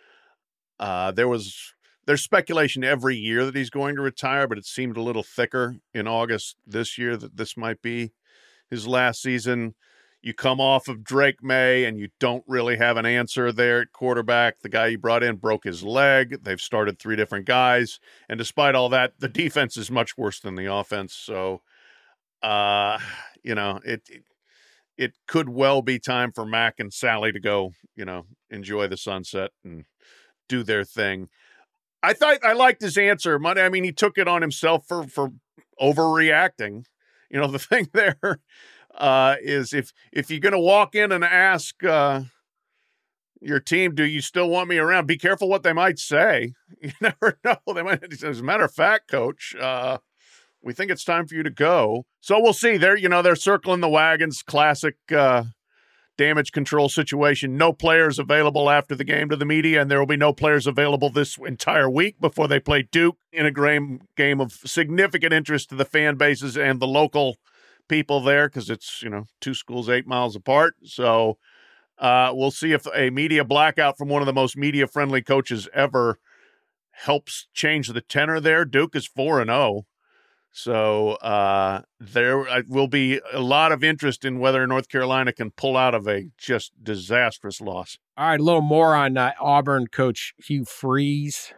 Uh, there was there's speculation every year that he's going to retire, but it seemed a little thicker in August this year that this might be his last season. You come off of Drake May and you don't really have an answer there at quarterback. The guy you brought in broke his leg. They've started three different guys. And despite all that, the defense is much worse than the offense. So, uh, you know, it, it it could well be time for Mac and Sally to go, you know, enjoy the sunset and do their thing. I thought I liked his answer. I mean, he took it on himself for, for overreacting. You know, the thing there uh, is if, if you're going to walk in and ask uh, your team, do you still want me around? Be careful what they might say. You never know. They might, as a matter of fact, coach, uh, we think it's time for you to go. So we'll see. They're, you know, they're circling the wagons. Classic uh, damage control situation. No players available after the game to the media, and there will be no players available this entire week before they play Duke in a game, game of significant interest to the fan bases and the local people there because it's, you know, two schools eight miles apart. So uh, we'll see if a media blackout from one of the most media-friendly coaches ever helps change the tenor there. Duke is four and oh. So uh, there will be a lot of interest in whether North Carolina can pull out of a just disastrous loss. All right, a little more on uh, Auburn coach Hugh Freeze.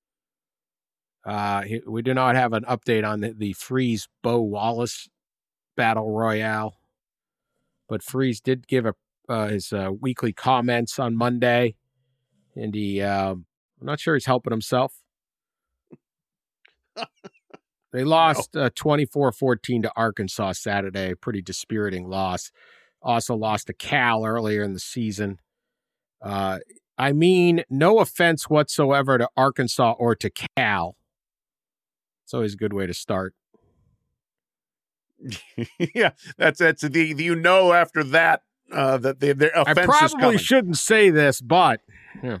Uh, he, we do not have an update on the, the Freeze-Bo Wallace battle royale, but Freeze did give a, uh, his uh, weekly comments on Monday, and he, um, I'm not sure he's helping himself. They lost no. uh, twenty-four fourteen to Arkansas Saturday, pretty dispiriting loss. Also lost to Cal earlier in the season. Uh, I mean, no offense whatsoever to Arkansas or to Cal. It's always a good way to start. Yeah, that's that's the, the you know after that uh, that their offense I is coming. probably shouldn't say this, but yeah.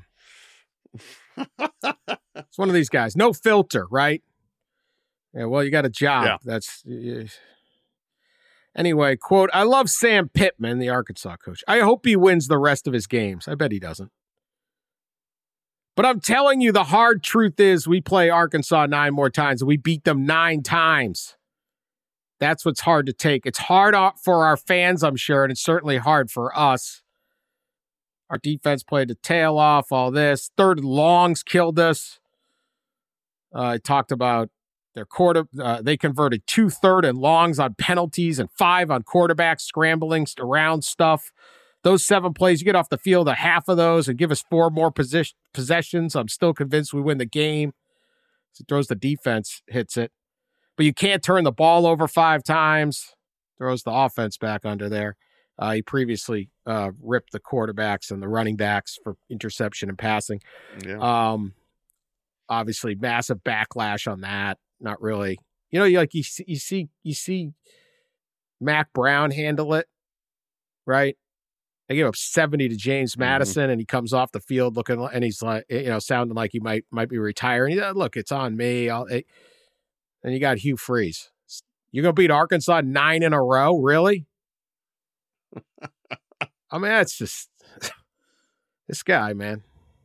It's one of these guys. No filter, right? Yeah, well, you got a job. Yeah. That's uh, anyway. Quote: I love Sam Pittman, the Arkansas coach. I hope he wins the rest of his games. I bet he doesn't. But I'm telling you, the hard truth is, we play Arkansas nine more times, and we beat them nine times. That's what's hard to take. It's hard for our fans, I'm sure, and it's certainly hard for us. Our defense played the tail off. All this third and longs killed us. Uh, I talked about. Their quarter, uh, they converted two third and longs on penalties and five on quarterbacks scrambling around stuff. Those seven plays, you get off the field a half of those and give us four more position, possessions. I'm still convinced we win the game. So he throws the defense, hits it. But you can't turn the ball over five times. Throws the offense back under there. Uh, he previously uh, ripped the quarterbacks and the running backs for interception and passing. Yeah. Um, obviously, massive backlash on that. Not really. You know, you like you see, you see, you see Mac Brown handle it, right? They gave up seventy to James Madison, mm-hmm. and he comes off the field looking, and he's like, you know, sounding like he might might be retiring. He, look, it's on me. I'll, it, and you got Hugh Freeze. You're gonna beat Arkansas nine in a row, really? I mean, that's just this guy, man.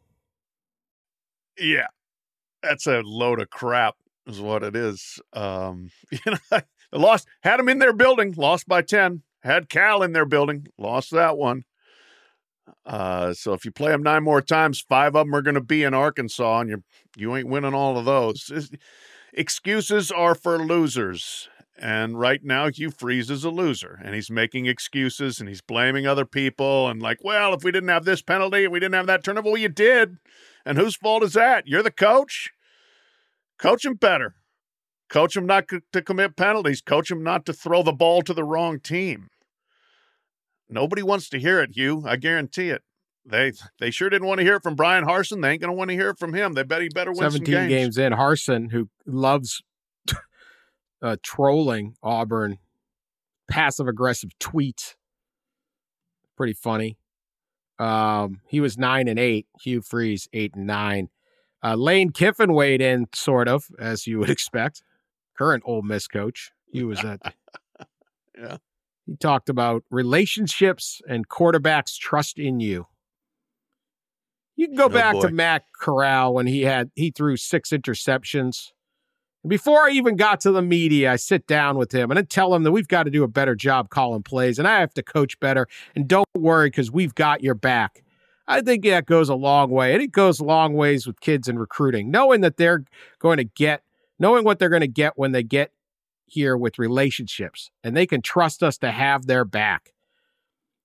Yeah, that's a load of crap. Is what it is. Um, you know, they lost, had them in their building, lost by ten. Had Cal in their building, lost that one. Uh, so if you play them nine more times, five of them are going to be in Arkansas, and you you ain't winning all of those. It's, excuses are for losers, and right now Hugh Freeze is a loser, and he's making excuses, and he's blaming other people, and like, well, if we didn't have this penalty, we didn't have that turnover, well, you did, and whose fault is that? You're the coach. Coach him better. Coach him not to commit penalties. Coach him not to throw the ball to the wrong team. Nobody wants to hear it, Hugh. I guarantee it. They they sure didn't want to hear it from Brian Harsin. They ain't going to want to hear it from him. They bet he better win some games. seventeen games in. Harsin, who loves uh, trolling Auburn, passive-aggressive tweets. Pretty funny. Um, he was nine and eight. Hugh Freeze, eight and nine. Uh, Lane Kiffin weighed in, sort of, as you would expect. Current Ole Miss coach. He was at. Yeah. He talked about relationships and quarterbacks' trust in you. You can go Oh, back boy. to Matt Corral when he had he threw six interceptions. And before I even got to the media, I sit down with him and I tell him that we've got to do a better job calling plays, and I have to coach better. And don't worry, because we've got your back. I think that goes a long way, and it goes a long ways with kids in recruiting, knowing that they're going to get, knowing what they're going to get when they get here with relationships, and they can trust us to have their back.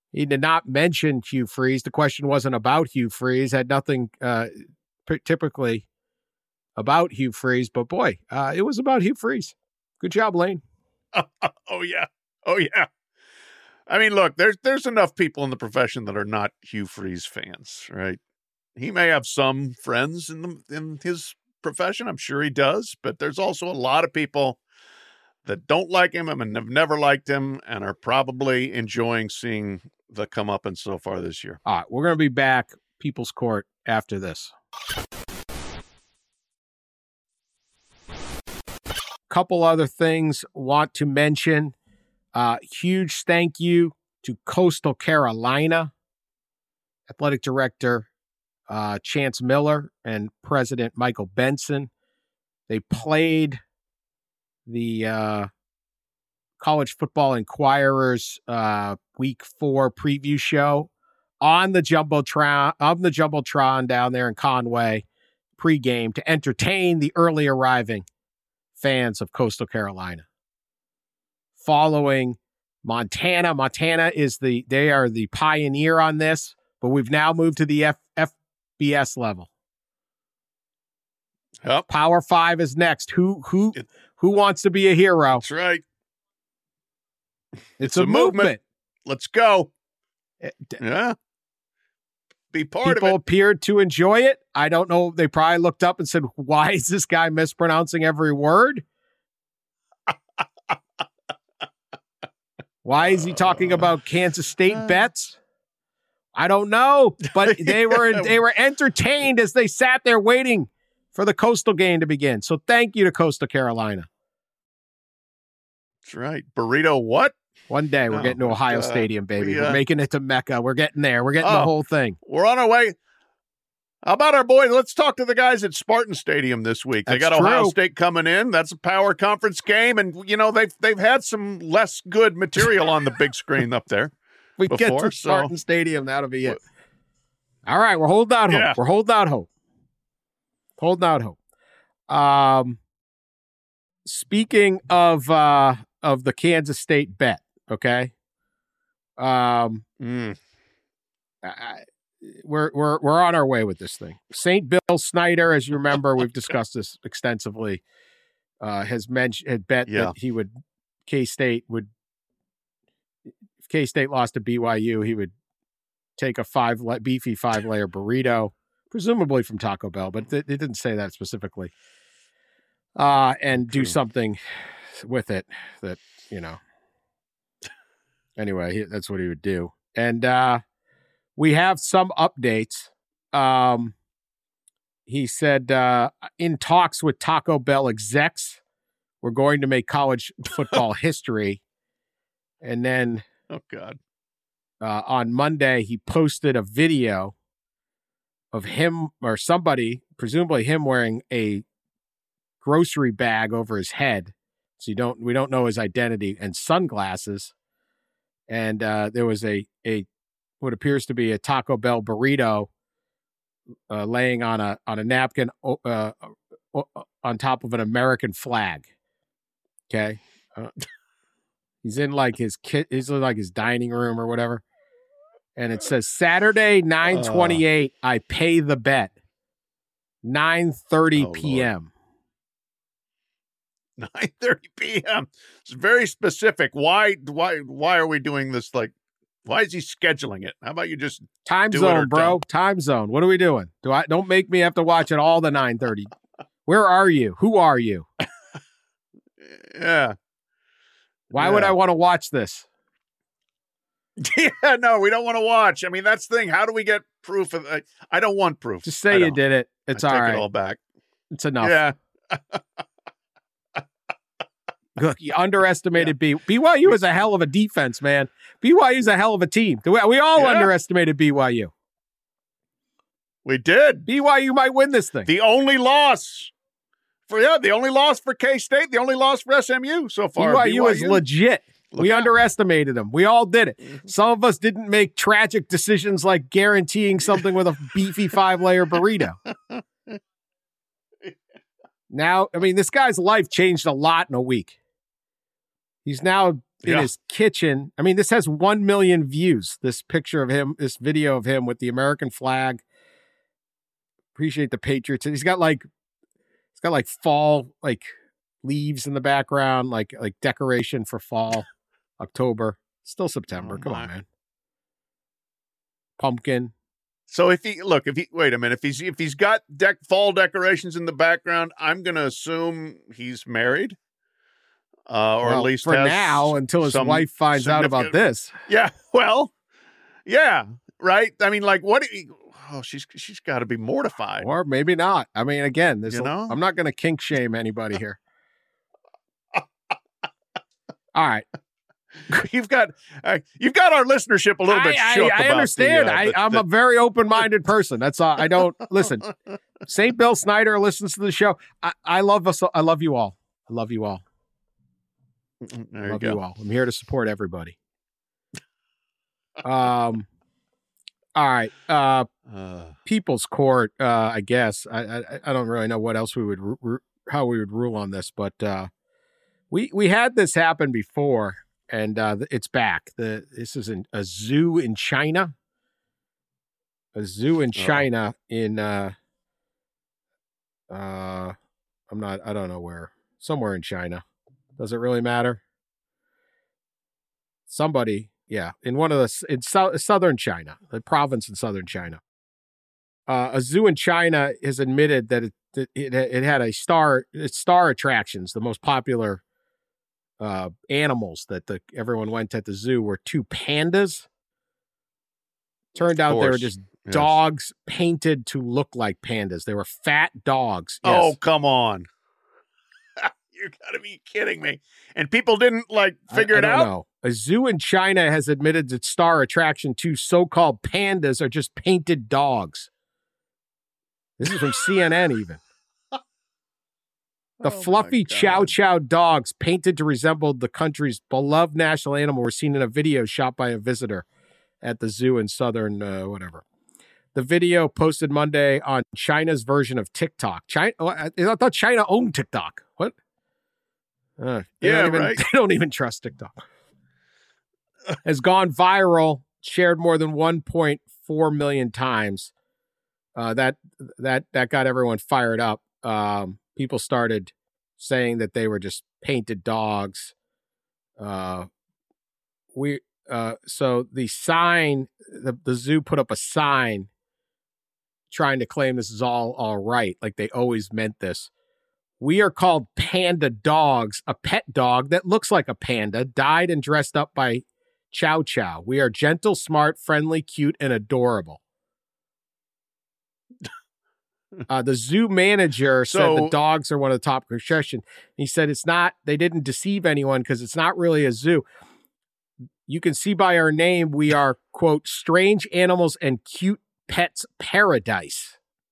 He did not mention Hugh Freeze. The question wasn't about Hugh Freeze. Had nothing uh, p- typically about Hugh Freeze, but boy, uh, it was about Hugh Freeze. Good job, Lane. Oh yeah, oh yeah. I mean, look, there's there's enough people in the profession that are not Hugh Freeze fans, right? He may have some friends in the in his profession. I'm sure he does, but there's also a lot of people that don't like him and have never liked him and are probably enjoying seeing the comeuppance so far this year. All right, we're going to be back, People's Court, after this. Couple other things want to mention. Uh, huge thank you to Coastal Carolina Athletic Director uh, Chance Miller and President Michael Benson. They played the uh, College Football Inquirer's uh, Week Four preview show on the jumbotron on the jumbotron down there in Conway pregame to entertain the early arriving fans of Coastal Carolina. Following Montana, Montana is the they are the pioneer on this, but we've now moved to the F, FBS level. Yep. Power Five is next. Who who It, who wants to be a hero? that's right. It's, it's a, a movement. movement. Let's go. It- Yeah. Be part People of it. appeared to enjoy it. I don't know. They probably looked up and said, "Why is this guy mispronouncing every word? Why is he talking about Kansas State bets?" I don't know, but they were they were entertained as they sat there waiting for the Coastal game to begin. So thank you to Coastal Carolina. That's right. Burrito what? One day we're Oh, getting to Ohio uh, Stadium, baby. we, we're uh, making it to Mecca. We're getting there. We're getting the Oh. whole thing. We're on our way. How about our boys? Let's talk to the guys at Spartan Stadium this week. They That's got Ohio true. State coming in. That's a power conference game, and you know they've they've had some less good material on the big screen up there. We get Before, to so- Spartan Stadium. That'll be it. All right, we're holding out hope. Yeah. We're holding out hope. Holding out hope. Um, speaking of uh of the Kansas State bet, okay. Um, Mm. I, we're we're we're on our way with this thing. Saint Bill Snyder, as you remember, we've discussed this extensively. Uh, has mentioned had bet Yeah. that he would K State would if K State lost to B Y U, he would take a five la- beefy five layer burrito, presumably from Taco Bell, but it, it didn't say that specifically. Uh, and do True. something with it that you know. Anyway, he, that's what he would do. And uh, we have some updates. Um, he said, uh, in talks with Taco Bell execs, we're going to make college football history. And then Oh God. uh, on Monday, he posted a video of him or somebody, presumably him, wearing a grocery bag over his head. So you don't, we don't know his identity, and sunglasses. And uh, there was a a what appears to be a Taco Bell burrito uh, laying on a on a napkin uh, uh, on top of an American flag. Okay, uh, he's in like his kit. He's in like his dining room or whatever, and it says Saturday nine twenty eight. I pay the bet. Nine thirty Oh, p.m. nine thirty p.m. It's very specific. Why why why are we doing this? Like, why is he scheduling it? How about you just Time Do it or zone, bro. don't. Time zone. What are we doing? Do I don't make me have to watch it all the nine thirty? Where are you? Who are you? yeah. Why would Yeah. I want to watch this? Yeah, no, we don't want to watch. I mean, that's the thing. How do we get proof of I, I don't want proof. Just I say you don't. did it. It's I all take right. it all back. It's enough. Yeah. Look, you underestimated B. BYU is a hell of a defense, man. B Y U is a hell of a team. We, we all Yeah. underestimated B Y U. We did. B Y U might win this thing. The only loss for yeah, the only loss for K-State, the only loss for S M U so far. B Y U is legit. Look we out. underestimated them. We all did it. Some of us didn't make tragic decisions like guaranteeing something with a beefy five-layer burrito. Now, I mean, this guy's life changed a lot in a week. He's now in Yeah. his kitchen. I mean, this has one million views. This picture of him, this video of him with the American flag. Appreciate the Patriots. He's got like, he's got like fall, like leaves in the background, like, like decoration for fall, October, still September. Oh, Come my. on, man. Pumpkin. So if he look, if he wait a minute, if he's if he's got deck fall decorations in the background, I'm gonna assume he's married, uh, or Well, at least for has now, until his some wife finds out about significant- this. Yeah, well, yeah, right. I mean, like, what? do you- Oh, she's she's got to be mortified. Or maybe not. I mean, again, this You know? I'm not going to kink shame anybody here. All right. You've got uh, you've got our listenership a little bit I, shook. I, I about understand. The, uh, I, the- I'm the- a very open-minded person. That's all. I don't listen. Saint Bill Snyder listens to the show. I, I love us. I love you all. I love you all. There I you love go. you all. I'm here to support everybody. Um. All right. Uh, Uh, People's Court. Uh, I guess I, I I don't really know what else we would ru- ru- how we would rule on this, but uh, we we had this happen before, and uh, it's back. The this is in a zoo in China. A zoo in Uh-oh. China in uh uh I'm not I don't know where. Somewhere in China. Does it really matter? Somebody, yeah, in one of the in sou- southern China, the province in southern China. Uh, a zoo in China has admitted that it that it, it had a star its star attractions. The most popular uh, animals that the everyone went at the zoo were two pandas. Turned out they were course. just yes. dogs painted to look like pandas. They were fat dogs. Oh, Yes. come on. You got to be kidding me. And people didn't like figure I, I it don't out. know. A zoo in China has admitted that star attraction two so-called pandas are just painted dogs. This is from C N N even. The Oh, my fluffy God. chow chow dogs painted to resemble the country's beloved national animal were seen in a video shot by a visitor at the zoo in southern uh, whatever. The video posted Monday on China's version of TikTok. China, oh, I I thought China owned TikTok. What? Uh, they Yeah, don't even, right. They don't even trust TikTok. Has gone viral, shared more than one point four million times. Uh, that that that got everyone fired up. Um, people started saying that they were just painted dogs. Uh, we uh, so the sign, the, the zoo put up a sign trying to claim this is all all right, like they always meant this. We are called panda dogs. A pet dog that looks like a panda died and dressed up by Chow Chow. We are gentle, smart, friendly, cute, and adorable. Uh, the zoo manager said So- the dogs are one of the top attractions. He said it's not, they didn't deceive anyone because it's not really a zoo. You can see by our name, we are, quote, strange animals and cute pets paradise.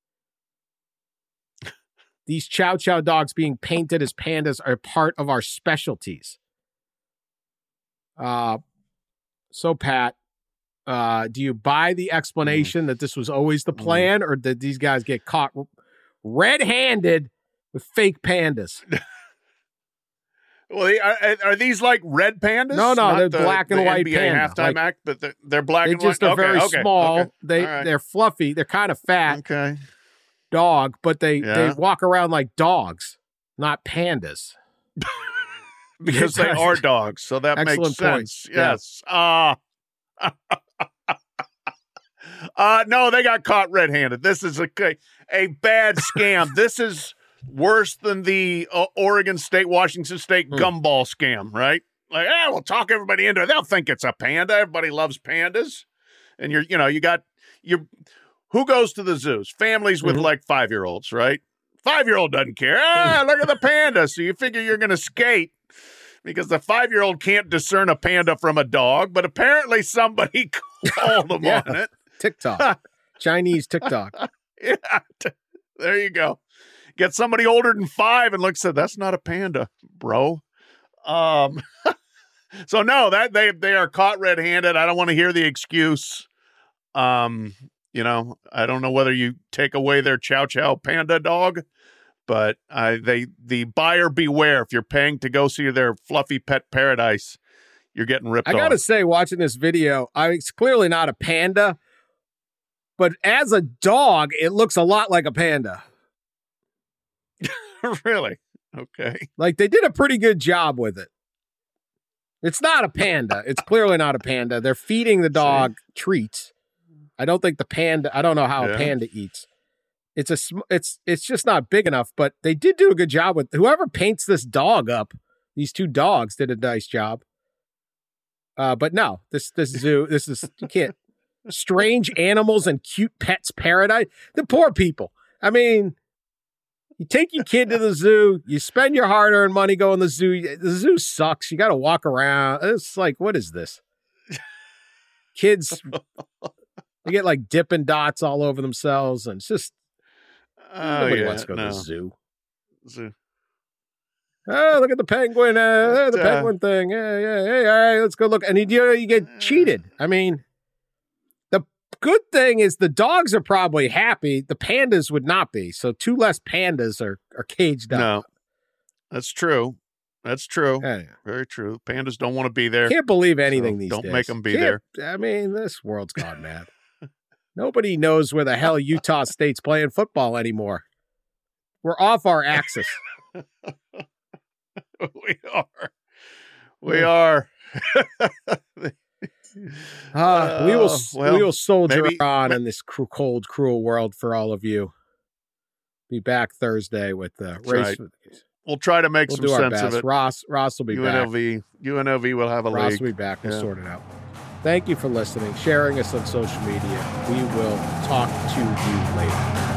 These Chow Chow dogs being painted as pandas are part of our specialties. Uh, so, Pat, uh, do you buy the explanation Mm. that this was always the plan, or did these guys get caught red-handed with fake pandas? Well, they- are, are these like red pandas? No, no, Not they're the- black and the white N B A panda, halftime like- act, but they're, they're black They and just white. are Okay, very okay, small. okay. They All right. they're fluffy. They're kind of fat Okay. dog, but they they Yeah. walk around like dogs, not pandas. Because they Yes. are dogs, so that Excellent makes point. sense. Yeah. Yes. Uh, uh no, they got caught red-handed. This is a a bad scam. This is worse than the uh, Oregon State, Washington State Hmm. gumball scam, right? Like, ah, we'll talk everybody into it. They'll think it's a panda. Everybody loves pandas, and you're, you know, you got you. Who goes to the zoos? Families with Mhm. like five-year-olds, right? Five-year-old doesn't care. Ah, look at the panda. So you figure you're going to skate because the five-year-old can't discern a panda from a dog, but apparently somebody called them Yeah. on it. TikTok, Chinese TikTok. Yeah, t- there you go. Get somebody older than five and looks at that's not a panda, bro. Um, so no, that they they are caught red-handed. I don't want to hear the excuse. Um, you know, I don't know whether you take away their Chow Chow panda dog, but uh, they the buyer beware. If you're paying to go see their fluffy pet paradise, you're getting ripped I off. got to say, watching this video, I, it's clearly not a panda, but as a dog, it looks a lot like a panda. Really? Okay. Like they did a pretty good job with it. It's not a panda. It's clearly not a panda. They're feeding the dog See? treats. I don't think the panda, I don't know how yeah. a panda eats. It's a, it's, it's just not big enough, but they did do a good job with whoever paints this dog up. These two dogs did a nice job. Uh, but no, this, this zoo, this is, you can't, strange animals and cute pets paradise. The poor people. I mean, you take your kid to the zoo, you spend your hard-earned money going to the zoo. The zoo sucks. You got to walk around. It's like, what is this? Kids, they get like Dippin' Dots all over themselves, and it's just, oh, nobody yeah, wants to go no. to the zoo. Zoo. Oh, look at the penguin. Uh, the uh, penguin thing. Yeah, yeah, hey, all right, let's go look. And you, you know, you get cheated. I mean, the good thing is the dogs are probably happy. The pandas would not be. So two less pandas are, are caged up. No, that's true. That's true. Yeah, yeah. Very true. Pandas don't want to be there. Can't believe anything so these don't days. Don't make them be Can't, there. I mean, this world's gone mad. Nobody knows where the hell Utah State's playing football anymore. We're off our axis. We are. We are. uh, we will well, we will soldier maybe, on in this cr- cold, cruel world for all of you. Be back Thursday with the race. Right. We'll try to make we'll some do our sense best. of it. Ross, Ross will be U N L V, back. U N L V will have a Ross league. will be back. We'll yeah. sort it out. Thank you for listening, sharing us on social media. We will talk to you later.